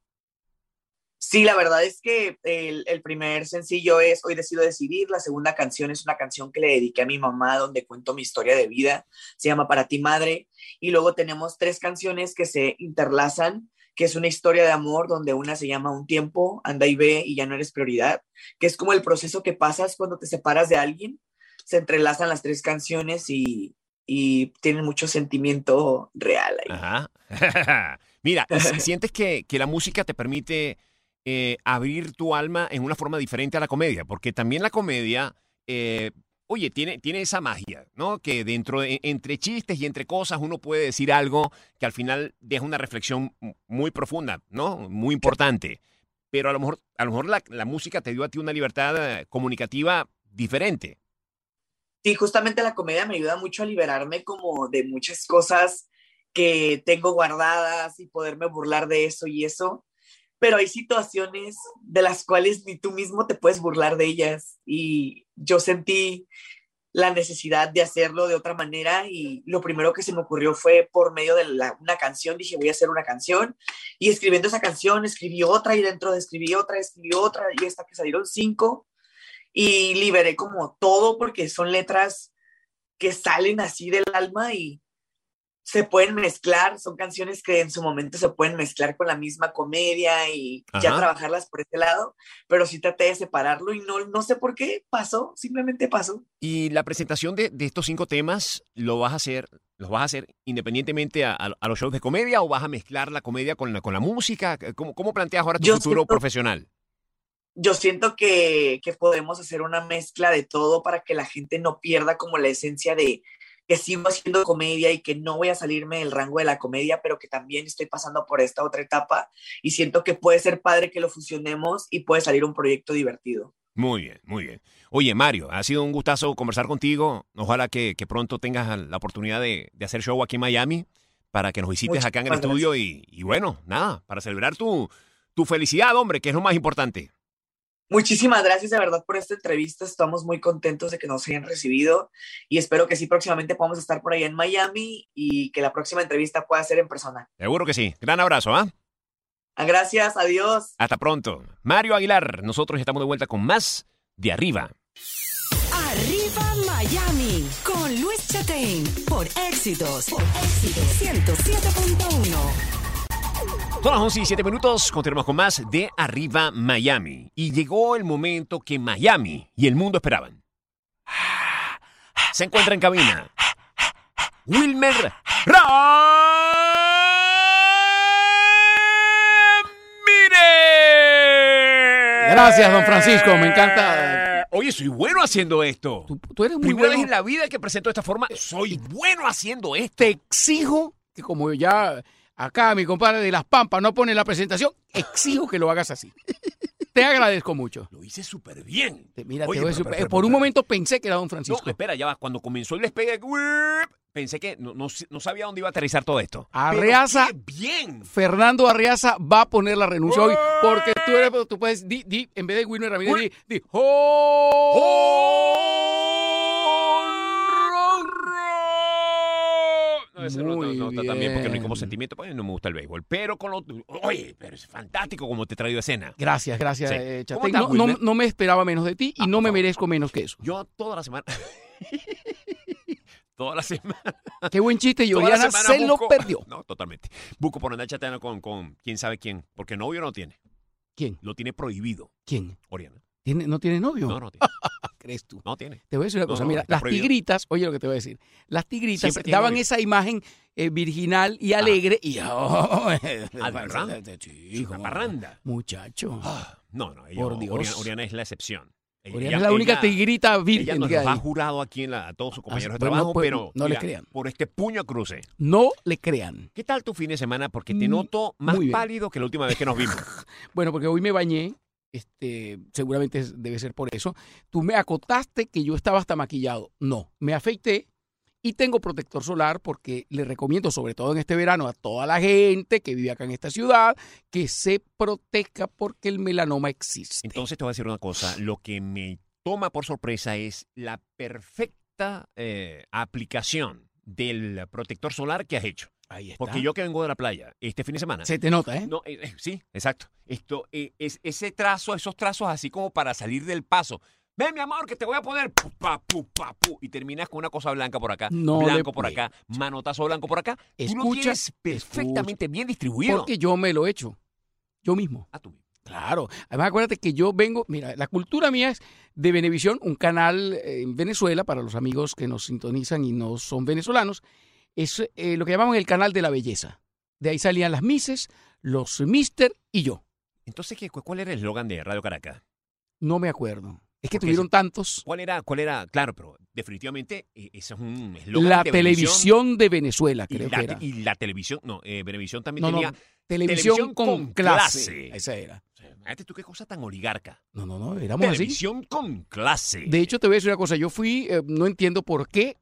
Sí, la verdad es que el, el primer sencillo es Hoy Decido Decidir, la segunda canción es una canción que le dediqué a mi mamá donde cuento mi historia de vida, se llama Para ti Madre, y luego tenemos tres canciones que se interlazan, que es una historia de amor donde una se llama Un Tiempo, Anda y Ve y Ya No Eres Prioridad, que es como el proceso que pasas cuando te separas de alguien, se entrelazan las tres canciones y, y tienen mucho sentimiento real ahí. Ajá. Mira, ¿sientes que, que la música te permite... Eh, abrir tu alma en una forma diferente a la comedia? Porque también la comedia, eh, oye, tiene, tiene esa magia, ¿no? Que dentro de, entre chistes y entre cosas uno puede decir algo que al final deja una reflexión muy profunda, ¿no? Muy importante. Pero a lo mejor, a lo mejor la, la música te dio a ti una libertad comunicativa diferente. Sí, justamente la comedia me ayuda mucho a liberarme como de muchas cosas que tengo guardadas y poderme burlar de eso y eso. Pero hay situaciones de las cuales ni tú mismo te puedes burlar de ellas. Y yo sentí la necesidad de hacerlo de otra manera y lo primero que se me ocurrió fue por medio de la, una canción. Dije, voy a hacer una canción. Y escribiendo esa canción, escribí otra y dentro de escribí otra, escribí otra y hasta que salieron cinco. Y liberé como todo porque son letras que salen así del alma y se pueden mezclar, son canciones que en su momento se pueden mezclar con la misma comedia y Ajá. ya trabajarlas por ese lado, pero sí traté de separarlo y no, no sé por qué pasó, simplemente pasó. Y la presentación de, de estos cinco temas, ¿lo vas a hacer, los vas a hacer independientemente a, a, a los shows de comedia o vas a mezclar la comedia con la, con la música? ¿Cómo, cómo planteas ahora tu yo futuro siento, profesional? Yo siento que, que podemos hacer una mezcla de todo para que la gente no pierda como la esencia de que sigo haciendo comedia y que no voy a salirme del rango de la comedia, pero que también estoy pasando por esta otra etapa y siento que puede ser padre que lo fusionemos y puede salir un proyecto divertido. Muy bien, muy bien. Oye, Mario, ha sido un gustazo conversar contigo. Ojalá que, que pronto tengas la oportunidad de, de hacer show aquí en Miami para que nos visites Muchas acá en el gracias. estudio y, y bueno, nada, para celebrar tu, tu felicidad, hombre, que es lo más importante. Muchísimas gracias de verdad por esta entrevista. Estamos muy contentos de que nos hayan recibido y espero que sí próximamente podamos estar por allá en Miami y que la próxima entrevista pueda ser en persona. Seguro que sí. Gran abrazo, ¿ah? ¿eh? Gracias, adiós. Hasta pronto. Mario Aguilar, nosotros estamos de vuelta con más De Arriba. Arriba Miami con Luis Chatén por Éxitos, por Éxitos ciento siete punto uno. Son las once y siete minutos, continuamos con más de Arriba Miami. Y llegó el momento que Miami y el mundo esperaban. Se encuentra en cabina Wilmer Ramírez. Gracias, don Francisco, me encanta. Oye, soy bueno haciendo esto. Tú, tú eres muy Primera bueno. vez en la vida que presento de esta forma. Soy bueno haciendo esto. Te exijo que como ya acá mi compadre de Las Pampas no pone la presentación, exijo que lo hagas así. Te agradezco mucho. Lo hice súper bien. Te- Mira, Oye, te voy a pero, decir, pero, pero, por un pero, momento pensé que era don Francisco. No, espera, ya va. Cuando comenzó el despegue, pensé que no, no, no sabía dónde iba a aterrizar todo esto. Arreaza. Pero qué bien. Fernando Arreaza va a poner la renuncia hoy porque tú eres, tú puedes, di, di, en vez de Wilmer Ramírez, di, di, No, ese no, no, Muy no está tan bien porque no hay bien. como sentimiento, pues no me gusta el béisbol. Pero con lo. Oye, pero es fantástico como te he traído escena. Gracias, gracias, Sí. eh, ¿Cómo Chatén. estás, No, no, Wilmer? no me esperaba menos de ti y Ah, no por me favor. merezco menos que eso. Yo toda la semana. toda la semana. Qué buen chiste, y toda la Oriana semana se lo busco- perdió. No, totalmente. Busco por andar chateando con, con quién sabe quién. Porque novio no tiene. ¿Quién? Lo tiene prohibido, ¿Quién? Oriana. ¿Tiene, ¿No tiene novio? No, no tiene. ¿Crees tú? No tiene. Te voy a decir una No, cosa, no, mira, está las prohibido. tigritas, oye lo que te voy a decir, las tigritas Siempre tiene daban novio. esa imagen eh, virginal y alegre y... Oh, Ah, ¿de verdad? Sí, Es una cómo no. parranda. Muchacho. Ah, no, no. Ella, Por no. Dios. Oriana, Oriana es la excepción. Ella- Oriana ella- es la única ella- tigrita Ella virgen nos que los ha hay. jurado aquí en la, a todos sus compañeros de pues no trabajo, puede- pero no le mira, crean. por este puño a cruce. No le crean. ¿Qué tal tu fin de semana? Porque te Mm, noto más muy bien. pálido que la última vez que nos vimos. Bueno, porque hoy me bañé, este, seguramente es- debe ser por eso. Tú me acotaste que yo estaba hasta maquillado. No, me afeité y tengo protector solar porque le recomiendo, sobre todo en este verano, a toda la gente que vive acá en esta ciudad, que se proteja porque el melanoma existe. Entonces te voy a decir una cosa. Lo que me toma por sorpresa es la perfecta eh, aplicación del protector solar que has hecho. Ahí está. Porque yo que vengo de la playa este fin de semana. Se te nota, ¿eh? No, eh, eh, sí, exacto. Esto, eh, es, ese trazo, esos trazos así como para salir del paso. Ven, mi amor, que te voy a poner pu, pa, pu, pa, pu, y terminas con una cosa blanca por acá, No blanco le- por acá, manotazo blanco por acá. Tú lo Escucha, tienes perfectamente bien distribuido. Porque yo me lo he hecho. Yo mismo. Ah, tú. Claro. Además, acuérdate que yo vengo, mira, la cultura mía es de Venevisión, un canal eh, en Venezuela, para los amigos que nos sintonizan y no son venezolanos, es eh, lo que llamamos el canal de la belleza. De ahí salían las Misses, los Mister y yo. Entonces, ¿qué, ¿cuál era el eslogan de Radio Caracas? No me acuerdo. Es que Porque tuvieron ese- tantos. ¿Cuál era? ¿Cuál era? Claro, pero definitivamente eh, ese es un eslogan La de televisión de Venezuela, y creo la, que era. te- y la televisión, no, eh, Venevisión también No, no, tenía. televisión, televisión con, con clase. clase. Esa era. Fíjate tú qué cosa tan oligarca. No, no, no, éramos así. Televisión con clase. De hecho, te voy a decir una cosa. Yo fui, eh, no entiendo por qué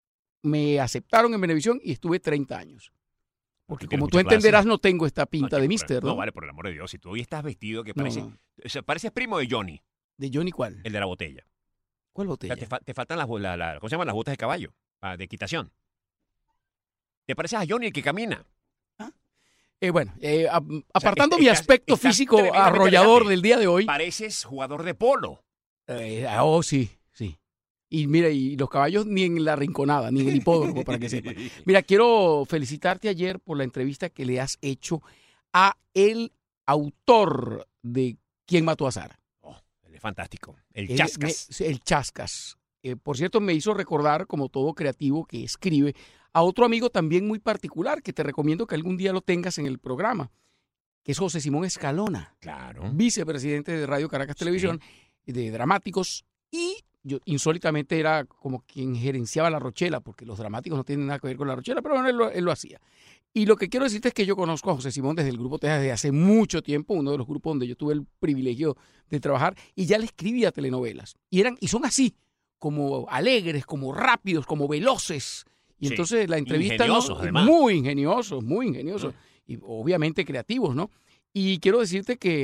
me aceptaron en Venevisión y estuve treinta años. Porque Tú tienes como tú mucha clase. entenderás, no tengo esta pinta No, de chico, mister, pero- ¿no? No, vale, por el amor de Dios. Si tú hoy estás vestido que No, parece. no. O sea, pareces primo de Johnny, ¿De Johnny cuál? el de la botella. ¿Cuál O botella? sea, te, fa- te faltan las, bo- la, la- ¿cómo se llaman? Las botas de caballo, ah, de equitación. Te pareces a Johnny el que camina. Eh, bueno, eh, a- apartando est- mi estás- aspecto estás físico tremendamente arrollador elegante. del día de hoy. Pareces jugador de polo. eh, ah, oh, sí, sí. Y mira, y los caballos ni en la rinconada, ni en el hipódromo, para que sepan. Mira, quiero felicitarte ayer por la entrevista que le has hecho a el autor de ¿Quién mató a Sara? Oh, él es fantástico. El Él Chascas. me- el Chascas. Eh, por cierto, me hizo recordar, como todo creativo que escribe, a otro amigo también muy particular que te recomiendo que algún día lo tengas en el programa, que es José Simón Escalona, Claro. vicepresidente de Radio Caracas Sí. Televisión, de Dramáticos, y yo insólitamente era como quien gerenciaba La Rochela, porque los dramáticos no tienen nada que ver con La Rochela, pero bueno, él lo, él lo hacía. Y lo que quiero decirte es que yo conozco a José Simón desde el Grupo Texas desde hace mucho tiempo, uno de los grupos donde yo tuve el privilegio de trabajar, y ya le escribía telenovelas. Y eran, y son así, como alegres, como rápidos, como veloces. Y Sí, entonces la entrevista... ¿no? ingeniosos, además. Muy ingeniosos, muy ingeniosos. Mm. Y obviamente creativos, ¿no? Y quiero decirte que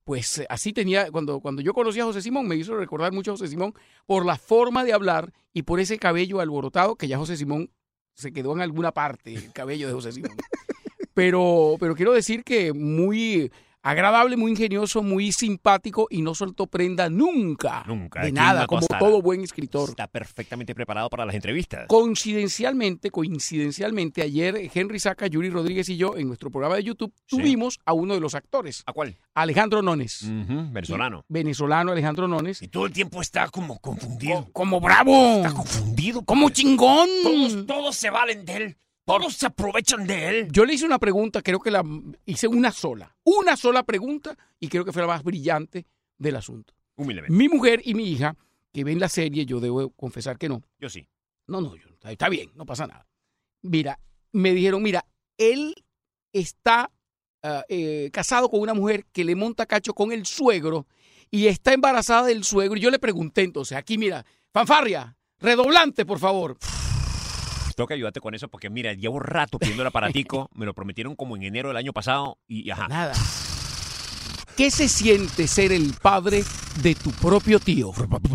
pues así tenía, cuando, cuando yo conocí a José Simón, me hizo recordar mucho a José Simón por la forma de hablar y por ese cabello alborotado que ya José Simón se quedó en alguna parte, el cabello de José Simón. Pero, pero quiero decir que muy agradable, muy ingenioso, muy simpático y no soltó prenda nunca. Nunca. De Aquí nada, Mato como Azara todo buen escritor. Está perfectamente preparado para las entrevistas. Coincidencialmente, coincidencialmente, ayer Henry Saca, Yuri Rodríguez y yo, en nuestro programa de YouTube, Sí. tuvimos a uno de los actores, ¿A cuál? Alejandro Nones. Ujú, venezolano. Venezolano Alejandro Nones. Y todo el tiempo está como confundido. Co- como bravo. Está confundido. Como porque chingón. Todos, todos se valen de él. Todos se aprovechan de él. Yo le hice una pregunta, creo que la hice una sola. Una sola pregunta y creo que fue la más brillante del asunto. Humildemente. Mi mujer y mi hija, que ven la serie, yo debo confesar que no. Yo sí. No, no, yo- está, está bien, no pasa nada. Mira, me dijeron, mira, él está ah, eh, casado con una mujer que le monta cacho con el suegro y está embarazada del suegro. Y yo le pregunté entonces, aquí mira, fanfarria, redoblante, por favor. Tengo que ayudarte con eso porque, mira, llevo rato pidiendo el aparatico. Me lo prometieron como en enero del año pasado y ajá. Nada. ¿Qué se siente ser el padre de tu propio tío?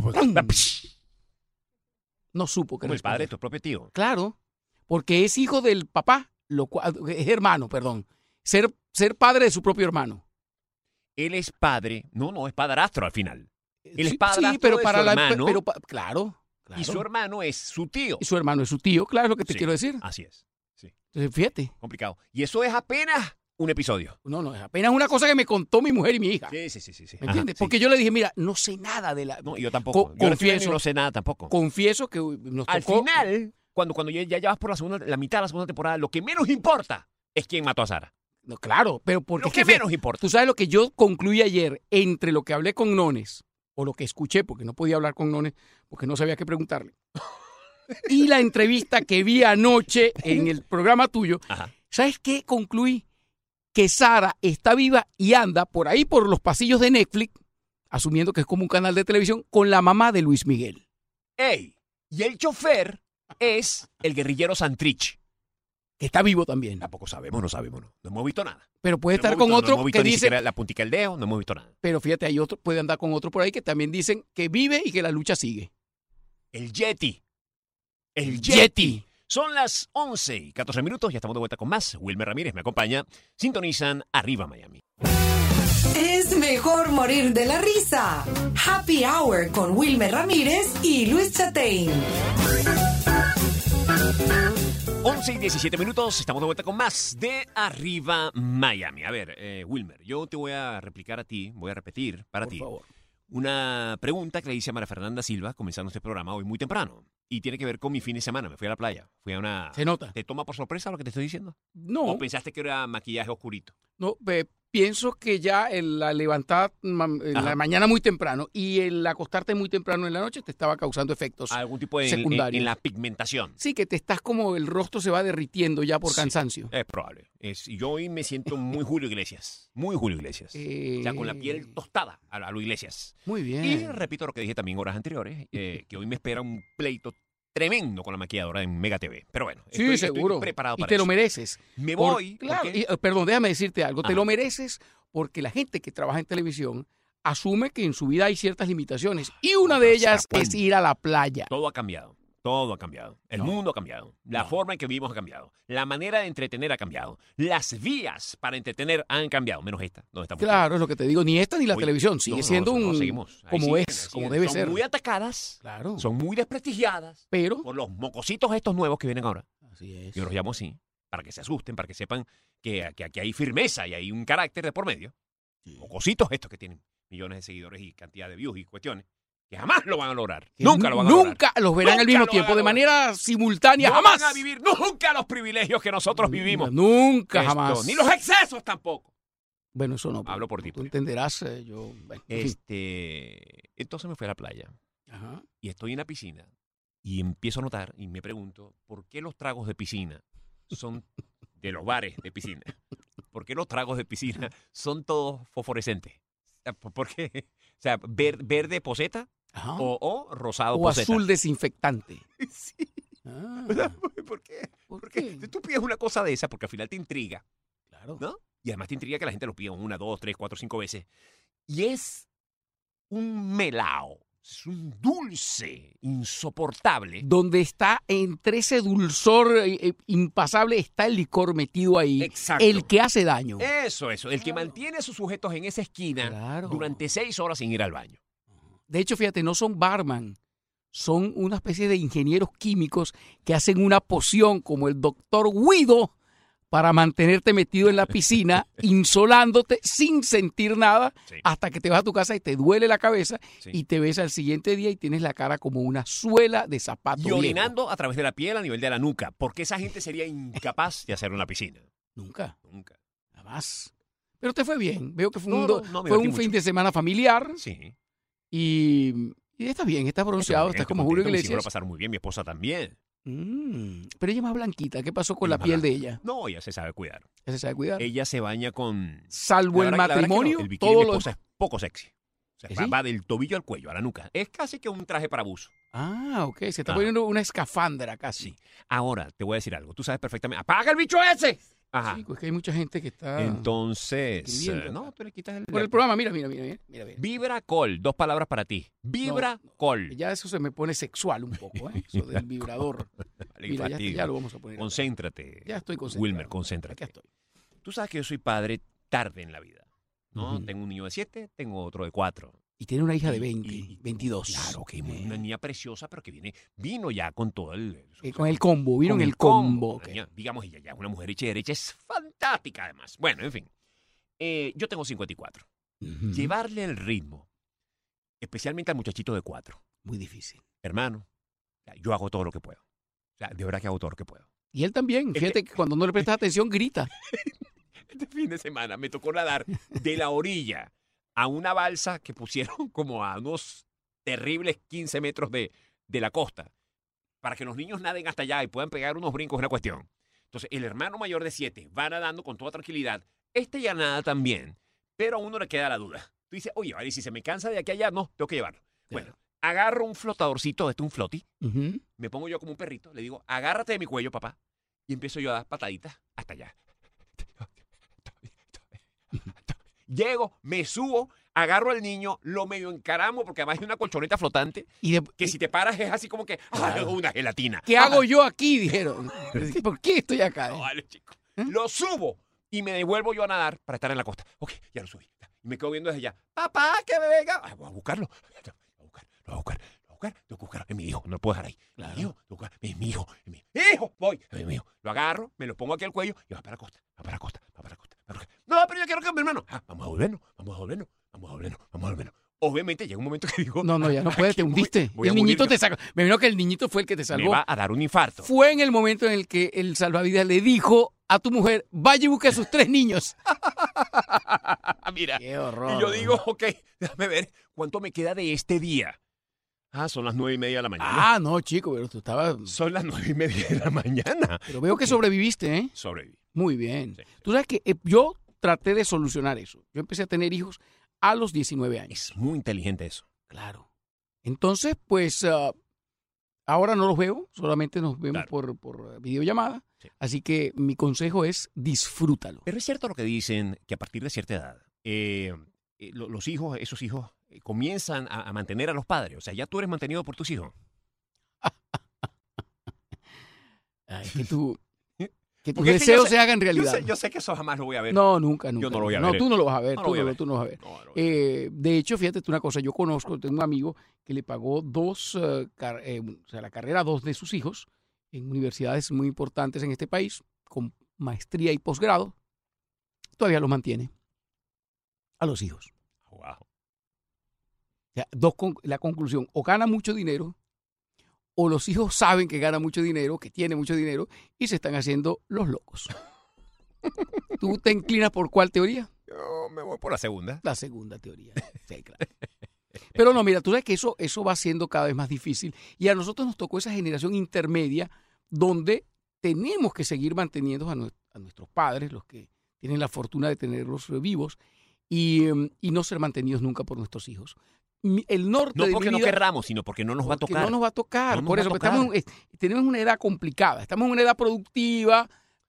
No supo que Como el responder. padre de tu propio tío. Claro, porque es hijo del papá, lo cual, es hermano, perdón. Ser, ser padre de su propio hermano. Él es padre. No, no, es padrastro al final. Él es Sí, padrastro sí, pero de para su la, hermano. pero pa- claro, claro. Y su hermano es su tío. Y su hermano es su tío, claro, es lo que te Sí, quiero decir. Así es. Sí. Entonces, fíjate, Complicado. Y eso es apenas un episodio. no, no, es apenas una cosa que me contó mi mujer y mi hija. Sí, sí, sí, sí. sí. ¿Me Ajá, entiendes? sí. Porque yo le dije, mira, no sé nada de la... No, yo tampoco. Co- yo no estoy viendo y confieso- no sé nada tampoco. Confieso que nos Al tocó... final, cuando, cuando ya, ya vas por la segunda, la mitad de la segunda temporada, lo que menos importa es quién mató a Sara. No, claro, pero porque Lo es que que fíjate, menos importa. tú sabes lo que yo concluí ayer entre lo que hablé con Nones, o lo que escuché, porque no podía hablar con Nones, porque no sabía qué preguntarle, y la entrevista que vi anoche en el programa tuyo. Ajá. ¿Sabes qué concluí? Que Sara está viva y anda por ahí por los pasillos de Netflix, asumiendo que es como un canal de televisión, con la mamá de Luis Miguel. ¡Ey! Y el chofer es el guerrillero Santrich. Que está vivo también. Tampoco sabemos, no sabemos, no. No hemos visto nada. Pero puede No estar hemos con visto- otro no hemos visto que ni dice... siquiera la puntica del dedo, no hemos visto nada. Pero fíjate, hay otro, puede andar con otro por ahí que también dicen que vive y que la lucha sigue. El Yeti. El Yeti. Yeti. Son las once y catorce minutos, ya estamos de vuelta con más. Wilmer Ramírez me acompaña. Sintonizan Arriba Miami. Es mejor morir de la risa. Happy Hour con Wilmer Ramírez y Luis Chatein. once y diecisiete minutos, estamos de vuelta con más de Arriba Miami. A ver, eh, Wilmer, yo te voy a replicar a ti, voy a repetir para Por ti favor. una pregunta que le hice a María Fernanda Silva comenzando este programa hoy muy temprano. Y tiene que ver con mi fin de semana. Me fui a la playa. Fui a una... Se nota. ¿Te toma por sorpresa lo que te estoy diciendo? No, ¿O pensaste que era maquillaje oscurito? no, eh, pienso que ya el, la levantada ma- en Ajá. la mañana muy temprano y el acostarte muy temprano en la noche te estaba causando efectos. Algún tipo de... En, en- secundario. en la pigmentación. Sí, que te estás como el rostro se va derritiendo ya por Sí. cansancio. Es probable. Es, yo hoy me siento muy Julio Iglesias. Muy Julio Iglesias. Eh, O sea, con la piel tostada a, a lo Iglesias. Muy bien. Y repito lo que dije también horas anteriores, eh, que hoy me espera un pleito tremendo con la maquilladora en Mega T V. Pero bueno, Sí, estoy, seguro. estoy preparado y para te eso. lo mereces. Me Por- voy. ¿por claro, qué? y, eh, perdón, déjame decirte algo. Te Ajá. lo mereces porque la gente que trabaja en televisión asume que en su vida hay ciertas limitaciones y una No, de pero ¿será ellas cuándo? es ir a la playa. Todo ha cambiado. Todo ha cambiado. El No. mundo ha cambiado. La No. forma en que vivimos ha cambiado. La manera de entretener ha cambiado. Las vías para entretener han cambiado. Menos esta, donde estamos. Claro, es lo que te digo. Ni esta ni la Oye, televisión. no, Sigue no, siendo no, no, un... seguimos. Ahí como siguen, es, ahí como siguen. debe Son ser. muy atacadas. Claro. Son muy desprestigiadas Pero... por los mocositos estos nuevos que vienen ahora. Así es. Yo los llamo así, para que se asusten, para que sepan que, que aquí hay firmeza y hay un carácter de por medio. Sí. Mocositos estos que tienen millones de seguidores y cantidad de views y cuestiones, que jamás lo van a lograr. Que Nunca lo van a lograr. Nunca los verán Nunca al mismo lo van tiempo, a de lograr. manera simultánea, No jamás. van a vivir nunca los privilegios que nosotros vivimos. Nunca, Esto, jamás. Ni los excesos tampoco. Bueno, eso no. Hablo por ti, Tú pues. entenderás, eh, yo... Bueno, en fin. Este, entonces me fui a la playa Ajá. y estoy en la piscina y empiezo a notar y me pregunto, ¿por qué los tragos de piscina son de los bares de piscina? ¿Por qué los tragos de piscina son todos fosforescentes? O sea, ¿por qué? O sea, ver- verde poseta Ajá. o, o rosado O poseta. azul desinfectante. Sí. Ah, O sea, ¿por qué? ¿por ¿Por qué? qué? Tú pides una cosa de esa porque al final te intriga, Claro. ¿no? Y además te intriga que la gente lo pida una, dos, tres, cuatro, cinco veces. y es un melao, es un dulce insoportable. Donde está entre ese dulzor eh, eh, impasable está el licor metido ahí. Exacto. El que hace daño. Eso, eso. El que mantiene a sus sujetos en esa esquina Claro. durante seis horas sin ir al baño. De hecho, fíjate, no son barman. Son una especie de ingenieros químicos que hacen una poción como el doctor Guido para mantenerte metido en la piscina, insolándote sin sentir nada, Sí. hasta que te vas a tu casa y te duele la cabeza Sí. y te ves al siguiente día y tienes la cara como una suela de zapato Y viejo. orinando a través de la piel a nivel de la nuca, porque esa gente sería incapaz de hacer una piscina. Nunca, Nunca. nada más. Pero te fue bien. Veo que fue No, un, do- no, no, me fue un divertí fin mucho. de semana familiar Sí. y, y estás bien, estás bronceado, Estoy estás bien, como estoy Julio contento, mis hijos Iglesias. lo pasaron muy bien, mi esposa también. Mm, pero ella es más blanquita. ¿Qué pasó con Ella la es más piel de blanca. ella? No, ella se sabe cuidar. ¿Ella se sabe cuidar? Ella se baña con... Salvo La el verdad- la verdad que no, matrimonio, el bikini de todo mi lo... esposa es poco sexy. O sea, ¿Que va, sí? va del tobillo al cuello, a la nuca. Es casi que un traje para buzo. Ah, ok. Se está Ah. poniendo una escafandra casi. Sí. Ahora, te voy a decir algo. Tú sabes perfectamente... ¡Apaga el bicho ese! Ajá. Sí, pues que hay mucha gente que está... Entonces... escribiendo eh, acá. no, tú le quitas el... Por el programa, mira, mira, mira, mira. mira, mira. Vibracol. Dos palabras para ti. Vibracol. Ya eso se me pone sexual un poco, ¿eh? Eso del vibrador. Vale, Mira, ya, fastidio. ya lo vamos a poner. acá. Concéntrate. Ya estoy concentrado. Wilmer, concéntrate. Acá estoy. Tú sabes que yo soy padre tarde en la vida. ¿no? Ujú. Tengo un niño de siete, tengo otro de cuatro. Y tiene una hija de Y- veinte, y- y- veintidós. Claro, que es Eh, una niña preciosa, pero que viene, vino ya con todo el... eh, con el combo, vieron con el combo. Una niña, digamos, ella ya es una mujer hecha y derecha, es fantástica además. Bueno, en fin. Eh, yo tengo cincuenta y cuatro. Ujú. Llevarle el ritmo, especialmente al muchachito de cuatro. Muy difícil. Hermano, o sea, yo hago todo lo que puedo. O sea, de verdad que hago todo lo que puedo. Y él también. Fíjate que cuando no le prestas atención, grita. Este fin de semana me tocó nadar de la orilla a una balsa que pusieron como a unos terribles quince metros de, de la costa para que los niños naden hasta allá y puedan pegar unos brincos, es una cuestión. Entonces, el hermano mayor de siete va nadando con toda tranquilidad. Este ya nada también, pero a uno le queda la duda. Tú dices, oye, vale, si se me cansa de aquí a allá, no, tengo que llevarlo. Bueno, agarro un flotadorcito, este un floti, Ujú. me pongo yo como un perrito, le digo, agárrate de mi cuello, papá, y empiezo yo a dar pataditas hasta allá. Llego, me subo, agarro al niño, lo medio encaramo, porque además hay una colchoneta flotante, Y de- que si te paras es así como que, ¡ah, una gelatina! ¿Qué hago yo aquí? Dijeron. ¿Por qué estoy acá? No, vale, chico. ¿Eh? Lo subo y me devuelvo yo a nadar para estar en la costa. Ok, ya lo subí. Y me quedo viendo desde allá. Papá, que me venga. Ay, voy a buscarlo. Lo voy a buscar, lo voy a buscar, lo voy a buscar. Tengo que buscar. Es mi hijo, no lo puedo dejar ahí. Claro. Mi hijo, tengo que buscar. Es mi hijo, es mi hijo. Voy, es mi hijo. Lo agarro, me lo pongo aquí al cuello y va para la costa, va para la costa, va para la costa. va para la costa. No, pero yo quiero que mi hermano. Ah, vamos a volvernos, vamos a volvernos, vamos a volvernos, vamos a volvernos. Obviamente llega un momento que digo. No, no, ya no puedes, te aquí voy- hundiste. voy Y a el niñito morir te sacó. Me vino que el niñito fue el que te yo. Me salvó. va a dar un infarto. Fue en el momento en el que el salvavidas le dijo a tu mujer, vaya y busque a sus tres niños. Mira. Qué horror. Y yo digo, ok, déjame ver cuánto me queda de este día. Ah, son las nueve y media de la mañana. Ah, no, chico, pero tú estabas... Son las nueve y media de la mañana. Pero veo que Ok. sobreviviste, ¿eh? Sobreviví. Muy bien. Sí. Tú sabes que eh, yo traté de solucionar eso. Yo empecé a tener hijos a los diecinueve años. Es muy inteligente eso. Claro. Entonces, pues, ah, ahora no los veo, solamente nos vemos Claro. por, por videollamada. Sí. Así que mi consejo es disfrútalo. Pero es cierto lo que dicen, que a partir de cierta edad, eh, eh, lo- los hijos, esos hijos, eh, comienzan a, a mantener a los padres. O sea, ya tú eres mantenido por tus hijos. Ay, que tu, que tus Porque es que yo deseos sé- se hagan Yo realidad. sé, yo sé que eso jamás lo voy a ver. No, nunca, nunca. no lo voy a No, ver. tú no lo vas a ver. No lo tú, voy a no, ver. tú no lo vas a ver. No, no, no. Eh, de hecho, fíjate tú una cosa, yo conozco, tengo un amigo que le pagó dos, eh, car- eh, o sea, la carrera a dos de sus hijos en universidades muy importantes en este país, con maestría y posgrado, todavía los mantiene a los hijos. Wow. O sea, dos con- la conclusión, o gana mucho dinero, o los hijos saben que gana mucho dinero, que tiene mucho dinero, y se están haciendo los locos. ¿Tú te inclinas por cuál teoría? Yo me voy por la segunda. La segunda teoría. Sí, claro. Pero no, mira, tú sabes que eso, eso va siendo cada vez más difícil y a nosotros nos tocó esa generación intermedia donde tenemos que seguir manteniendo a, nue- a nuestros padres, los que tienen la fortuna de tenerlos eh, vivos, y, em, y no ser mantenidos nunca por nuestros hijos. Mi- El norte No de porque mi no vida, querramos, sino porque no nos va a porque tocar. no nos va a tocar. No nos por va eso, a porque estamos, en- eh, tenemos una edad complicada, estamos en una edad productiva,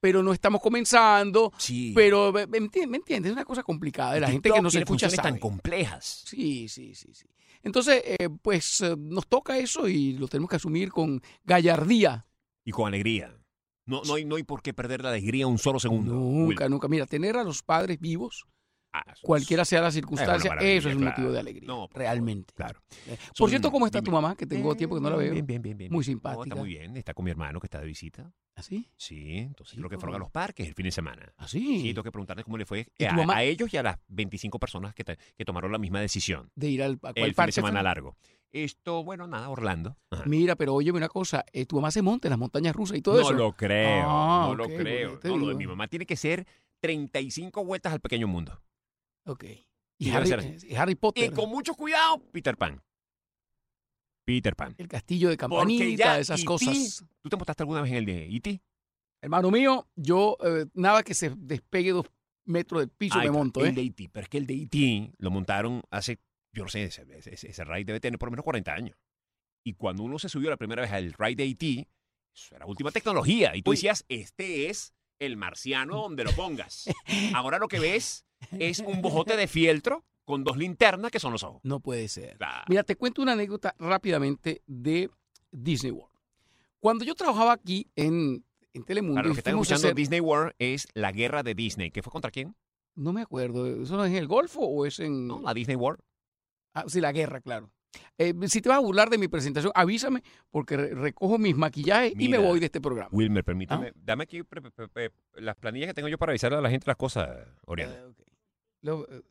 pero no estamos comenzando. Sí. Pero, ¿me, me entiendes? ¿Me entiendes? Es una cosa complicada. La gente que no se escucha sabe. Tan complejas. Sí, sí, sí, sí. Entonces, eh, pues eh, nos toca eso y lo tenemos que asumir con gallardía. Y con alegría. No, no, hay, no hay por qué perder la alegría un solo segundo. Nunca, Will. nunca. Mira, tener a los padres vivos, Ah, eso cualquiera es- sea la es circunstancia, una maravilla, eso es un claro. motivo de alegría. No, por realmente. favor, claro. Eh, Son- Por cierto, ¿cómo está dime. tu mamá? Que tengo tiempo que no la veo. Bien, bien, bien, bien. Muy No, simpática. está muy bien. Está con mi hermano que está de visita. ¿Así? Sí, entonces Sí, creo que cómo fueron a no. los parques el fin de semana. ¿Así? Sí, tengo que preguntarle cómo le fue ¿Y a, tu mamá? a ellos y a las veinticinco personas que, te- que tomaron la misma decisión. De ir al a cuál El fin parque de semana fue? largo. Esto, bueno, nada, Orlando. Ajá. Mira, pero óyeme una cosa, eh, tu mamá se monta en las montañas rusas y todo No eso. lo creo, Ah, no lo ok, creo. porque te No, lo de digo. mi mamá tiene que ser treinta y cinco vueltas al pequeño mundo. Ok. Y Y debe Harry, ser así. y Harry Potter, Y con mucho cuidado, Peter Pan. Peter Pan. el castillo de Porque campanita, ya esas E T cosas. ¿Tú te montaste alguna vez en el de E T? Hermano mío, yo eh, nada que se despegue dos metros del piso Ahí me está, monto, el ¿eh? de E T. Pero es que el de E T lo montaron hace, yo no sé, ese, ese, ese ride debe tener por lo menos cuarenta años. Y cuando uno se subió la primera vez al ride de E T, eso era última tecnología. Y tú Uy. decías, este es el marciano donde lo pongas. Ahora lo que ves es un bojote de fieltro con dos linternas que son los ojos. No puede ser. Claro. Mira, te cuento una anécdota rápidamente de Disney World. Cuando yo trabajaba aquí en, en Telemundo, Para los y que están fuimos a escuchando, hacer- Disney World es la guerra de Disney. ¿Qué fue contra quién? no me acuerdo, ¿eso no es en el Golfo o es en...? No, la Disney World. Ah, sí, la guerra, claro. Eh, si te vas a burlar de mi presentación, avísame porque re- recojo mis maquillajes y me Mira. voy de este programa. Wilmer, permíteme. Ah. Dame aquí pre- pre- pre- las planillas que tengo yo para avisarle a la gente las cosas, Oriana. Eh, ok. Lo- eh,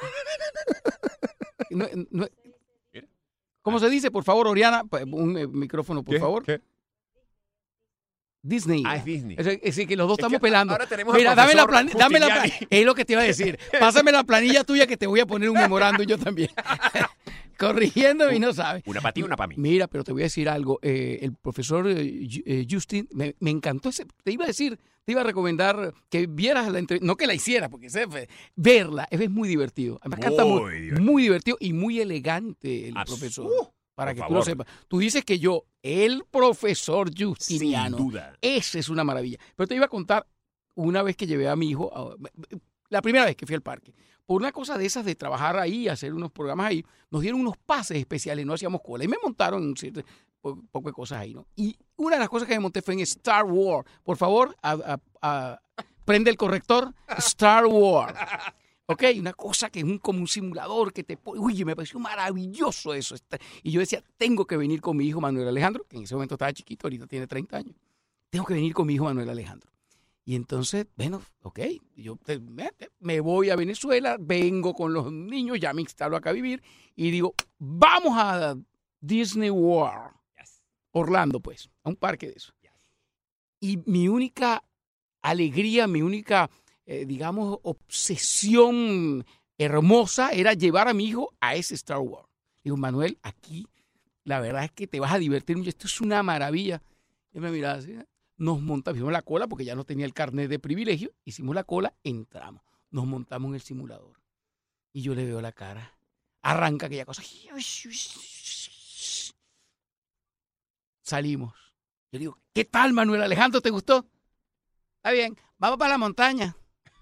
no- no- Mira. ¿Cómo se dice? Por favor, Oriana, pa- un eh, micrófono, por ¿Qué? favor. ¿Qué? Disney. Ah, es Disney. Es, es decir, que los dos Es estamos que pelando. ahora tenemos al Mira, dame la, profesor plani- dame la Justiniani. planilla. Es lo que te iba a decir. Pásame la planilla tuya que te voy a poner un memorándum yo también. Corrigiéndome y no sabes. Una para ti, una para mí. Mira, pero te voy a decir algo. eh, el profesor eh, Ju- eh, Justin, me, me encantó ese. Te iba a decir, te iba a recomendar que vieras la entrevista. No que la hicieras, porque sé, fe- verla. Es, es muy divertido. Además, canta Muy muy, divertido. muy divertido y muy elegante el Abs- profesor. Uh, para por que tú favor. lo sepas. Tú dices que yo, el profesor Sin Justiniano, duda. ese es una maravilla. Pero te iba a contar una vez que llevé a mi hijo, a- la primera vez que fui al parque. Por una cosa de esas de trabajar ahí, hacer unos programas ahí, nos dieron unos pases especiales, no hacíamos cola. Y me montaron un cierto po- poco de cosas ahí, ¿no? Y una de las cosas que me monté fue en Star Wars. Por favor, a- a- a- prende el corrector. Star Wars. Ok, una cosa que es un, como un simulador que te pone. Uy, me pareció maravilloso eso. Está- Y yo decía, tengo que venir con mi hijo Manuel Alejandro, que en ese momento estaba chiquito, ahorita tiene treinta años. Tengo que venir con mi hijo Manuel Alejandro. Y entonces, bueno, ok, yo te- me, me voy a Venezuela, vengo con los niños, ya me instalo acá a vivir y digo, vamos a Disney World, Orlando, pues, a un parque de eso. Y mi única alegría, mi única, eh, digamos, obsesión hermosa era llevar a mi hijo a ese Star Wars. Digo, Manuel, aquí la verdad es que te vas a divertir mucho, esto es una maravilla. Y me miraba así, ¿eh? Nos montamos, hicimos la cola porque ya no tenía el carnet de privilegio, hicimos la cola, entramos, nos montamos en el simulador. Y yo le veo la cara, arranca aquella cosa. Salimos. Yo digo, ¿qué tal, Manuel Alejandro? ¿Te gustó? Está bien, vamos para la montaña.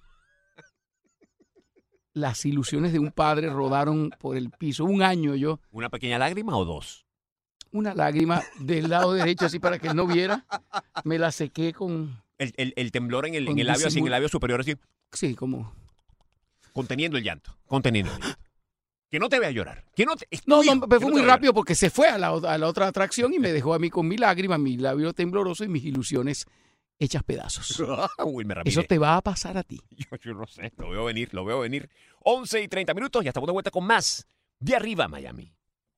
Las ilusiones de un padre rodaron por el piso. Un año yo, ¿Una pequeña lágrima o dos? una lágrima del lado derecho así para que él no viera. Me la sequé con, El, el- el temblor en el, Con en el labio, así, en disimul- el labio superior, así, sí, como... conteniendo el llanto. Conteniendo el llanto. Que no te vea llorar. Que no te, es tu No, hijo, no, que pero fue te muy vea llorar. rápido porque se fue a la, a la otra atracción y me dejó a mí con mi lágrima, mi labio tembloroso y mis ilusiones hechas pedazos. Wilmer Ramírez. Eso te va a pasar a ti. Yo, yo no sé, lo veo venir, lo veo venir. once y treinta minutos, ya estamos de vuelta con más de Arriba Miami.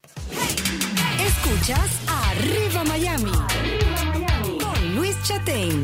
Escuchas Arriba Miami. Con Luis Chatén.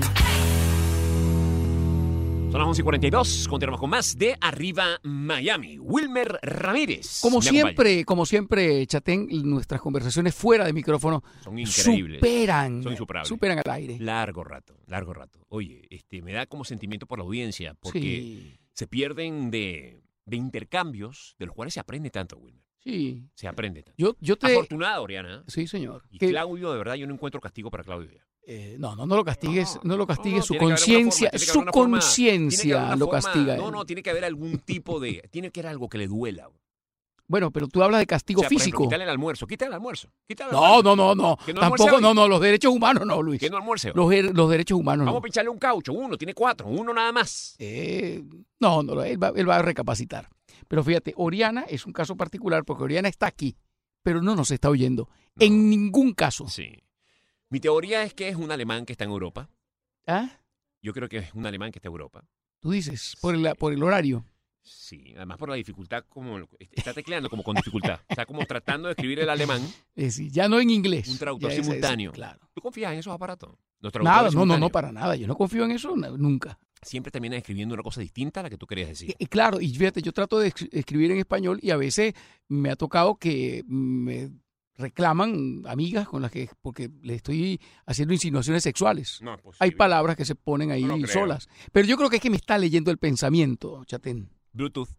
Son las once y cuarenta y dos, continuamos con más de Arriba Miami. Wilmer Ramírez. Como me acompaña. siempre, como siempre, Chatén, nuestras conversaciones fuera de micrófono Son increíbles. superan, Son insuperables. superan al aire. Largo rato, largo rato. Oye, este, me da como sentimiento por la audiencia, porque Sí, se pierden de, de intercambios de los cuales se aprende tanto, Wilmer. sí. Se aprende tanto. Yo, yo te... Afortunada, Oriana. Sí, señor. Y Que- Claudio, de verdad, yo no encuentro castigo para Claudio ya. Eh, no, no, no lo castigues, no, No, lo castigues, no, su tiene que haber conciencia, alguna forma, tiene que su haber una forma, tiene que haber conciencia una lo forma- castiga. No, no, tiene que haber algún tipo de... Tiene que haber algo que le duela. Bueno, pero tú hablas de castigo O sea, por físico. ejemplo, quítale el almuerzo, quítale el almuerzo. Quítale el No, almuerzo. no, no, no. Que no almuerce Tampoco, hoy. no, no, los derechos humanos no, Luis. Que no almuerce. hoy. Los, her- los derechos humanos Vamos no. a pincharle un caucho, uno, tiene cuatro, uno nada más. Eh, no, no, él va, él va a recapacitar. Pero fíjate, Oriana es un caso particular porque Oriana está aquí, pero no nos está oyendo. No. En ningún caso. Sí. Mi teoría es que es un alemán que está en Europa. ¿Ah? Yo creo que es un alemán que está en Europa. Tú dices, por el, por el horario. Sí, además por la dificultad, como está tecleando como con dificultad. Está como tratando de escribir el alemán, Es decir, ya no en inglés. un traductor Ya es- es- simultáneo. claro. ¿Tú confías en esos aparatos? Los Nada, traductores no, no, no, simultáneos para nada. Yo no confío en eso na- nunca. siempre terminan escribiendo una cosa distinta a la que tú querías decir. Y, y claro, y fíjate, yo trato de ex- escribir en español y a veces me ha tocado que me reclaman amigas con las que, porque le estoy haciendo insinuaciones sexuales. No es posible. Hay palabras que se ponen ahí No lo creo. solas. Pero yo creo que es que me está leyendo el pensamiento, Chatén. Bluetooth.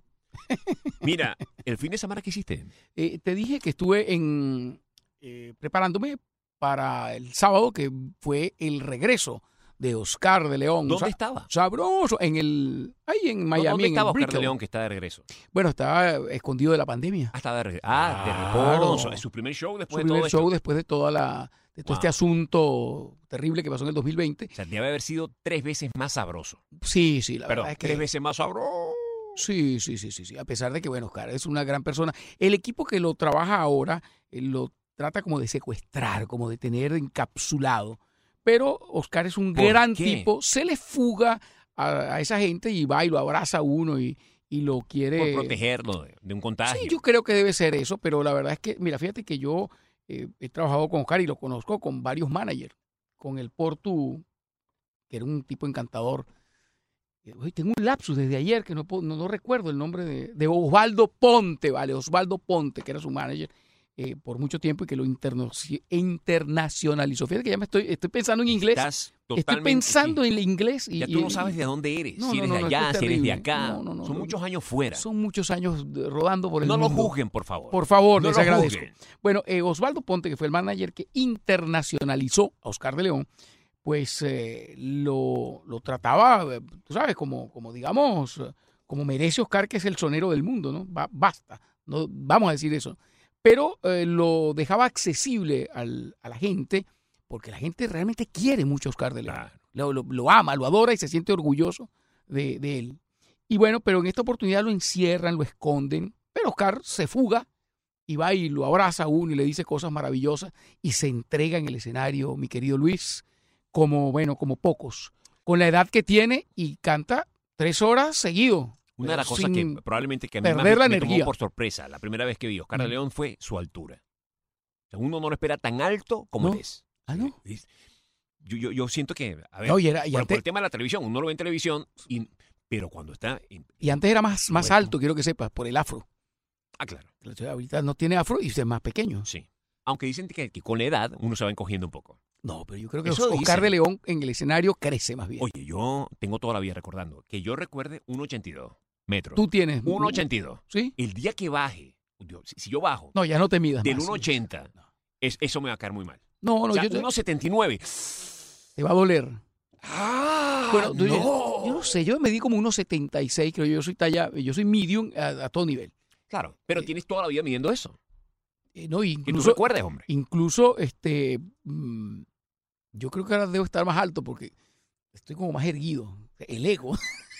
Mira, el fin de semana que hiciste. Eh, te dije que estuve en eh, preparándome para el sábado, que fue el regreso de Oscar de León. ¿Dónde Sa- estaba? Sabroso, en el, ahí en Miami, ¿Dónde en estaba el Oscar de Brickell. León que está de regreso? Bueno, estaba escondido de la pandemia. Ah, está de regreso. Ah, de Claro. reposo. Es su primer show Su después de primer todo show esto. después de toda la de todo Wow. este asunto terrible que pasó en el dos mil veinte. O sea, debe haber sido tres veces más sabroso. Sí, sí, la Perdón, verdad es que tres veces más sabroso. sí, sí, sí, sí, sí. A pesar de que, bueno, Oscar es una gran persona. El equipo que lo trabaja ahora eh, lo trata como de secuestrar, como de tener encapsulado. Pero Oscar es un ¿Por gran qué? tipo, se le fuga a, a esa gente y va y lo abraza a uno y, y lo quiere... Por protegerlo de, de un contagio. Sí, yo creo que debe ser eso, pero la verdad es que, mira, fíjate que yo eh, he trabajado con Oscar y lo conozco con varios managers, con el Portu, que era un tipo encantador. Eh, oye, tengo un lapsus desde ayer que no, puedo- no, no recuerdo el nombre de, de Osvaldo Ponte, ¿vale? Osvaldo Ponte, que era su manager eh, por mucho tiempo y que lo interno- internacionalizó. Fíjate que ya me estoy, estoy pensando en inglés. Estás Estoy totalmente, pensando sí. en el inglés. Y, Ya tú y- no sabes de dónde eres. No, si no, eres no, de no, allá, esto es si eres de terrible. acá. No, no, no, Son no. muchos años fuera. Son muchos años de- rodando por el No lo mundo. juzguen, por favor. Por favor, No les lo agradezco. juzguen. Bueno, eh, Osvaldo Ponte, que fue el manager que internacionalizó a Oscar de León, pues eh, lo, lo trataba, eh, tú sabes, como, como digamos, eh, como merece Oscar, que es el sonero del mundo, ¿no? Ba- basta, no vamos a decir eso. Pero eh, lo dejaba accesible al- a la gente, porque la gente realmente quiere mucho a Oscar de León. Claro. Lo, lo- lo ama, lo adora y se siente orgulloso de, de él. Y bueno, pero en esta oportunidad lo encierran, lo esconden, pero Oscar se fuga y va y lo abraza a uno y le dice cosas maravillosas y se entrega en el escenario, mi querido Luis, como, bueno, como pocos, con la edad que tiene y canta tres horas seguido. Una de las pero cosas sin que probablemente que a mí más perder me, la me energía. tomó por sorpresa la primera vez que vi a Oscar de Mm. León fue su altura. O sea, uno no lo espera tan alto como ¿No? él es. Ah, ¿no? Es- Yo, yo, yo siento que, a ver, No, y, era- y bueno, por antes, el tema de la televisión, uno lo ve en televisión, y, pero cuando está... en- y antes era más, más Bueno. alto, quiero que sepas, por el afro. Ah, claro, Ahorita no tiene afro y es más pequeño. sí. Aunque dicen que, que con la edad uno se va encogiendo un poco. No, pero yo creo que Eso Oscar dicen. de León en el escenario crece más bien. Oye, yo tengo toda la vida recordando que yo recuerde uno ochenta y dos metros. Tú tienes... uno ochenta y dos. ¿Sí? El día que baje, Dios, si, si yo bajo No, ya no te midas del más. uno ochenta, es, eso me va a caer muy mal. No, no, o sea, yo te, uno setenta y nueve. te va a doler. ¡Ah! Bueno, tú- no. yo, yo no sé, yo medí como unos setenta y seis, creo yo, yo soy talla, yo soy medium a, a todo nivel. Claro, pero Eh, tienes toda la vida midiendo eso. Eh, no, Que tú incluso, recuerdes, hombre. incluso, este, mm, yo creo que ahora debo estar más alto porque estoy como más erguido. El ego.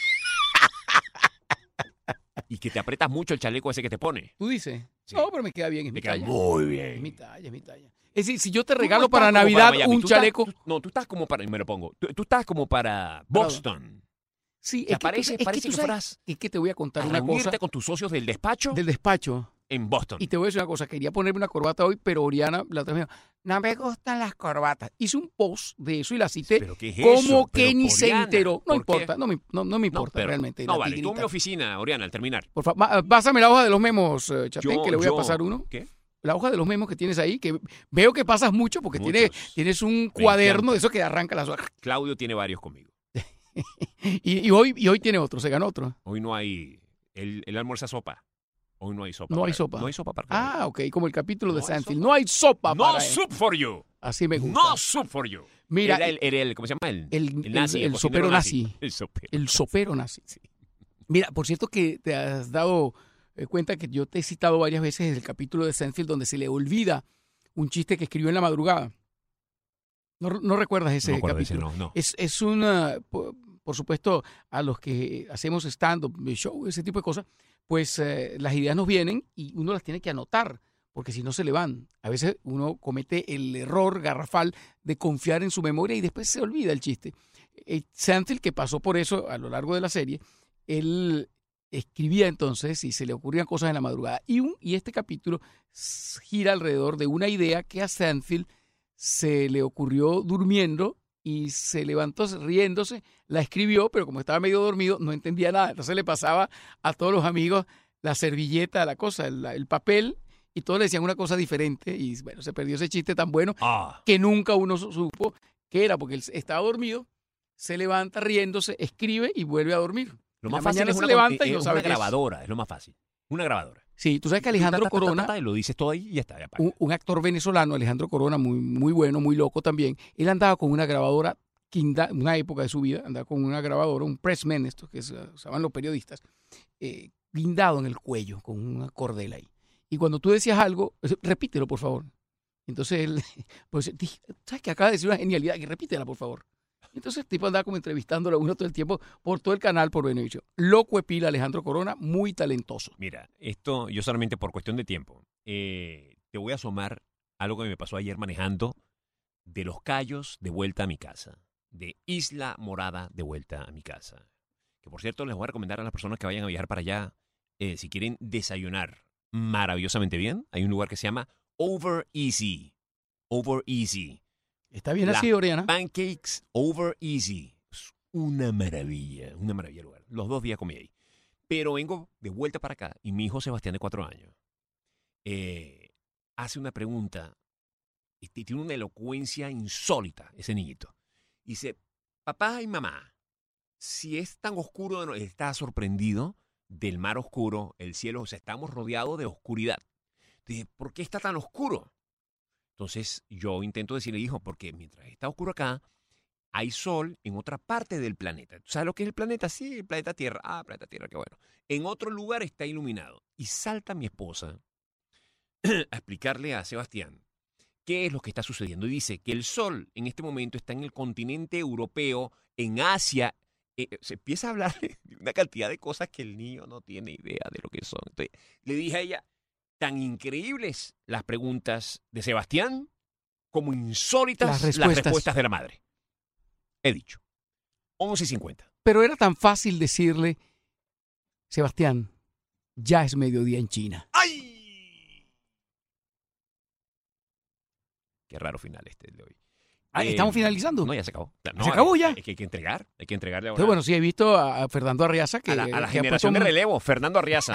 Y que te aprietas mucho el chaleco ese que te pone. ¿Tú dices? Sí. No, pero me queda bien, es mi Te queda talla. muy Es mi bien. talla, es mi talla. Es decir, si yo te Tú no regalo estás para como Navidad Miami, un tú estás- chaleco... tú- no, tú estás como para... Me lo pongo. Tú, tú estás como para Boston. Sí, Te es que, parece, es que parece tú que, sabes- fueras es que te voy a contar a una reunirte cosa con tus socios del despacho del despacho. en Boston. Y te voy a decir una cosa, quería ponerme una corbata hoy, pero Oriana la otra vez me dijo, no me gustan las corbatas. Hice un post de eso y la cité ¿Pero qué es como eso? que Pero, ni se Oriana, enteró. No ¿por importa, qué? no me, no, no me No, importa pero- realmente. No, la vale. Tú en mi tigrita. oficina, Oriana, al terminar. Por favor, ma- pásame la hoja de los memos, eh, Chatén, Yo- que le voy yo- a pasar uno. ¿Qué? La hoja de los memos que tienes ahí, que veo que pasas mucho porque tienes, Muchos. tienes un Me cuaderno encanta. de eso que arranca las hojas. Claudio tiene varios conmigo. Y, y hoy, y hoy tiene otro, se ganó otro. Hoy no hay... Él, él almuerza sopa. Hoy no hay sopa. No para hay él. sopa. No hay sopa para Claudio. Ah, ok, como el capítulo de No hay Seinfeld. sopa. No hay sopa No para él. soup for you. Así me gusta. No soup for you. Mira, era el, era el, ¿cómo se llama? El, el, el nazi. el, El, el sopero nazi. nazi. El sopero. El sopero nazi. Sí. Mira, por cierto que te has dado eh, cuenta que yo te he citado varias veces el capítulo de Seinfeld donde se le olvida un chiste que escribió en la madrugada. ¿No, no recuerdas ese No recuerdo ese, capítulo? no, no. Es, es una, por, por supuesto, a los que hacemos stand-up, show, ese tipo de cosas, pues eh, las ideas nos vienen y uno las tiene que anotar, porque si no se le van. A veces uno comete el error garrafal de confiar en su memoria y después se olvida el chiste. Eh, Seinfeld, que pasó por eso a lo largo de la serie, él escribía entonces y se le ocurrían cosas en la madrugada. Y, un, y este capítulo gira alrededor de una idea que a Seinfeld se le ocurrió durmiendo y se levantó riéndose, la escribió, pero como estaba medio dormido no entendía nada. Entonces le pasaba a todos los amigos la servilleta, la cosa, el, el papel, y todos le decían una cosa diferente. Y bueno, se perdió ese chiste tan bueno Ah. que nunca uno supo qué era, porque él estaba dormido, se levanta riéndose, escribe y vuelve a dormir. Lo En más la fácil mañana es se una, levanta y es no una sabe qué es. grabadora, es lo más fácil. Una grabadora. Sí, tú sabes que Alejandro Ta, ta, ta, ta, Corona, ta, ta, y lo dices todo ahí y ya está. Ya apaga. un, un actor venezolano, Alejandro Corona, muy, muy bueno, muy loco también, él andaba con una grabadora, en una época de su vida, andaba con una grabadora, un pressman, estos que se usaban los periodistas, eh, guindado en el cuello, con una cordela ahí. Y cuando tú decías algo, repítelo, por favor. Entonces él, pues, dije, ¿sabes que acaba de decir una genialidad? Que repítela, por favor. Entonces el tipo andaba como entrevistándolo a uno todo el tiempo por todo el canal, por Venevisión. Loco de pila, Alejandro Corona, muy talentoso. Mira, esto yo solamente por cuestión de tiempo. Eh, te voy a asomar algo que me pasó ayer manejando de Los Cayos de vuelta a mi casa. De Isla Morada de vuelta a mi casa. Que por cierto les voy a recomendar a las personas que vayan a viajar para allá, eh, si quieren desayunar maravillosamente bien, hay un lugar que se llama Over Easy. Over Easy. ¿Está bien La así, Oriana? Pancakes Over Easy. Es una maravilla, una maravilla el lugar. Los dos días comí ahí. Pero vengo de vuelta para acá y mi hijo Sebastián de cuatro años eh, hace una pregunta y tiene una elocuencia insólita ese niñito. Dice, papá y mamá, si es tan oscuro, de no- está sorprendido del mar oscuro, el cielo, o sea, estamos rodeados de oscuridad. Dije, ¿por qué está tan oscuro? Entonces yo intento decirle, hijo, porque mientras está oscuro acá, hay sol en otra parte del planeta. ¿Sabes lo que es el planeta? Sí, el planeta Tierra. Ah, planeta Tierra, qué bueno. En otro lugar está iluminado. Y salta mi esposa a explicarle a Sebastián qué es lo que está sucediendo. Y dice que el sol en este momento está en el continente europeo, en Asia. Eh, se empieza a hablar de una cantidad de cosas que el niño no tiene idea de lo que son. Entonces, le dije a ella, tan increíbles las preguntas de Sebastián como insólitas Las las respuestas. respuestas, de la madre. He dicho. once y cincuenta. Pero era tan fácil decirle, Sebastián, ya es mediodía en China. ¡Ay! Qué raro final este de hoy. Ah, Eh, ¿estamos finalizando? No, ya se acabó. No, ¿Se acabó ya? Hay que, hay que entregar. Hay que entregarle ahora Entonces, bueno, sí, he visto a a Fernando Arriaza que... a la, a la que ha generación puesto de un- relevo, Fernando Arriaza.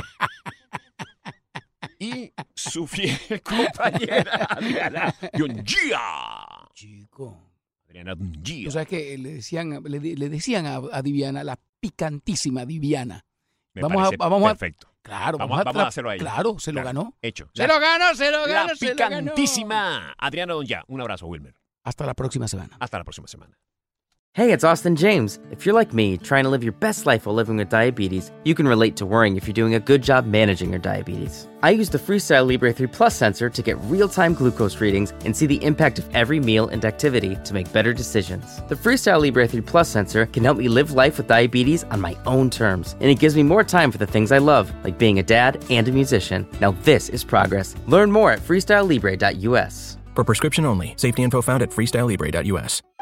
Y su fiel compañera Adriana Dongia. Chico. Adriana Dongia. Tú sabes que le decían, le, le decían a, a Diviana, la picantísima Diviana. Me vamos a- parece vamos a- perfecto. Claro, Vamos, vamos, vamos tra- a hacerlo a ella. Claro, se lo Claro, ganó. Hecho. Se La- lo ganó, se lo La ganó, se lo ganó. picantísima Adriana Dongia. Un abrazo, Wilmer. Hasta la próxima semana. Hasta la próxima semana. Hey, it's Austin James. If you're like me, trying to live your best life while living with diabetes, you can relate to worrying if you're doing a good job managing your diabetes. I use the Freestyle Libre three Plus sensor to get real-time glucose readings and see the impact of every meal and activity to make better decisions. The Freestyle Libre three Plus sensor can help me live life with diabetes on my own terms, and it gives me more time for the things I love, like being a dad and a musician. Now this is progress. Learn more at freestyle libre dot u s. For prescription only. Safety info found at freestyle libre dot u s.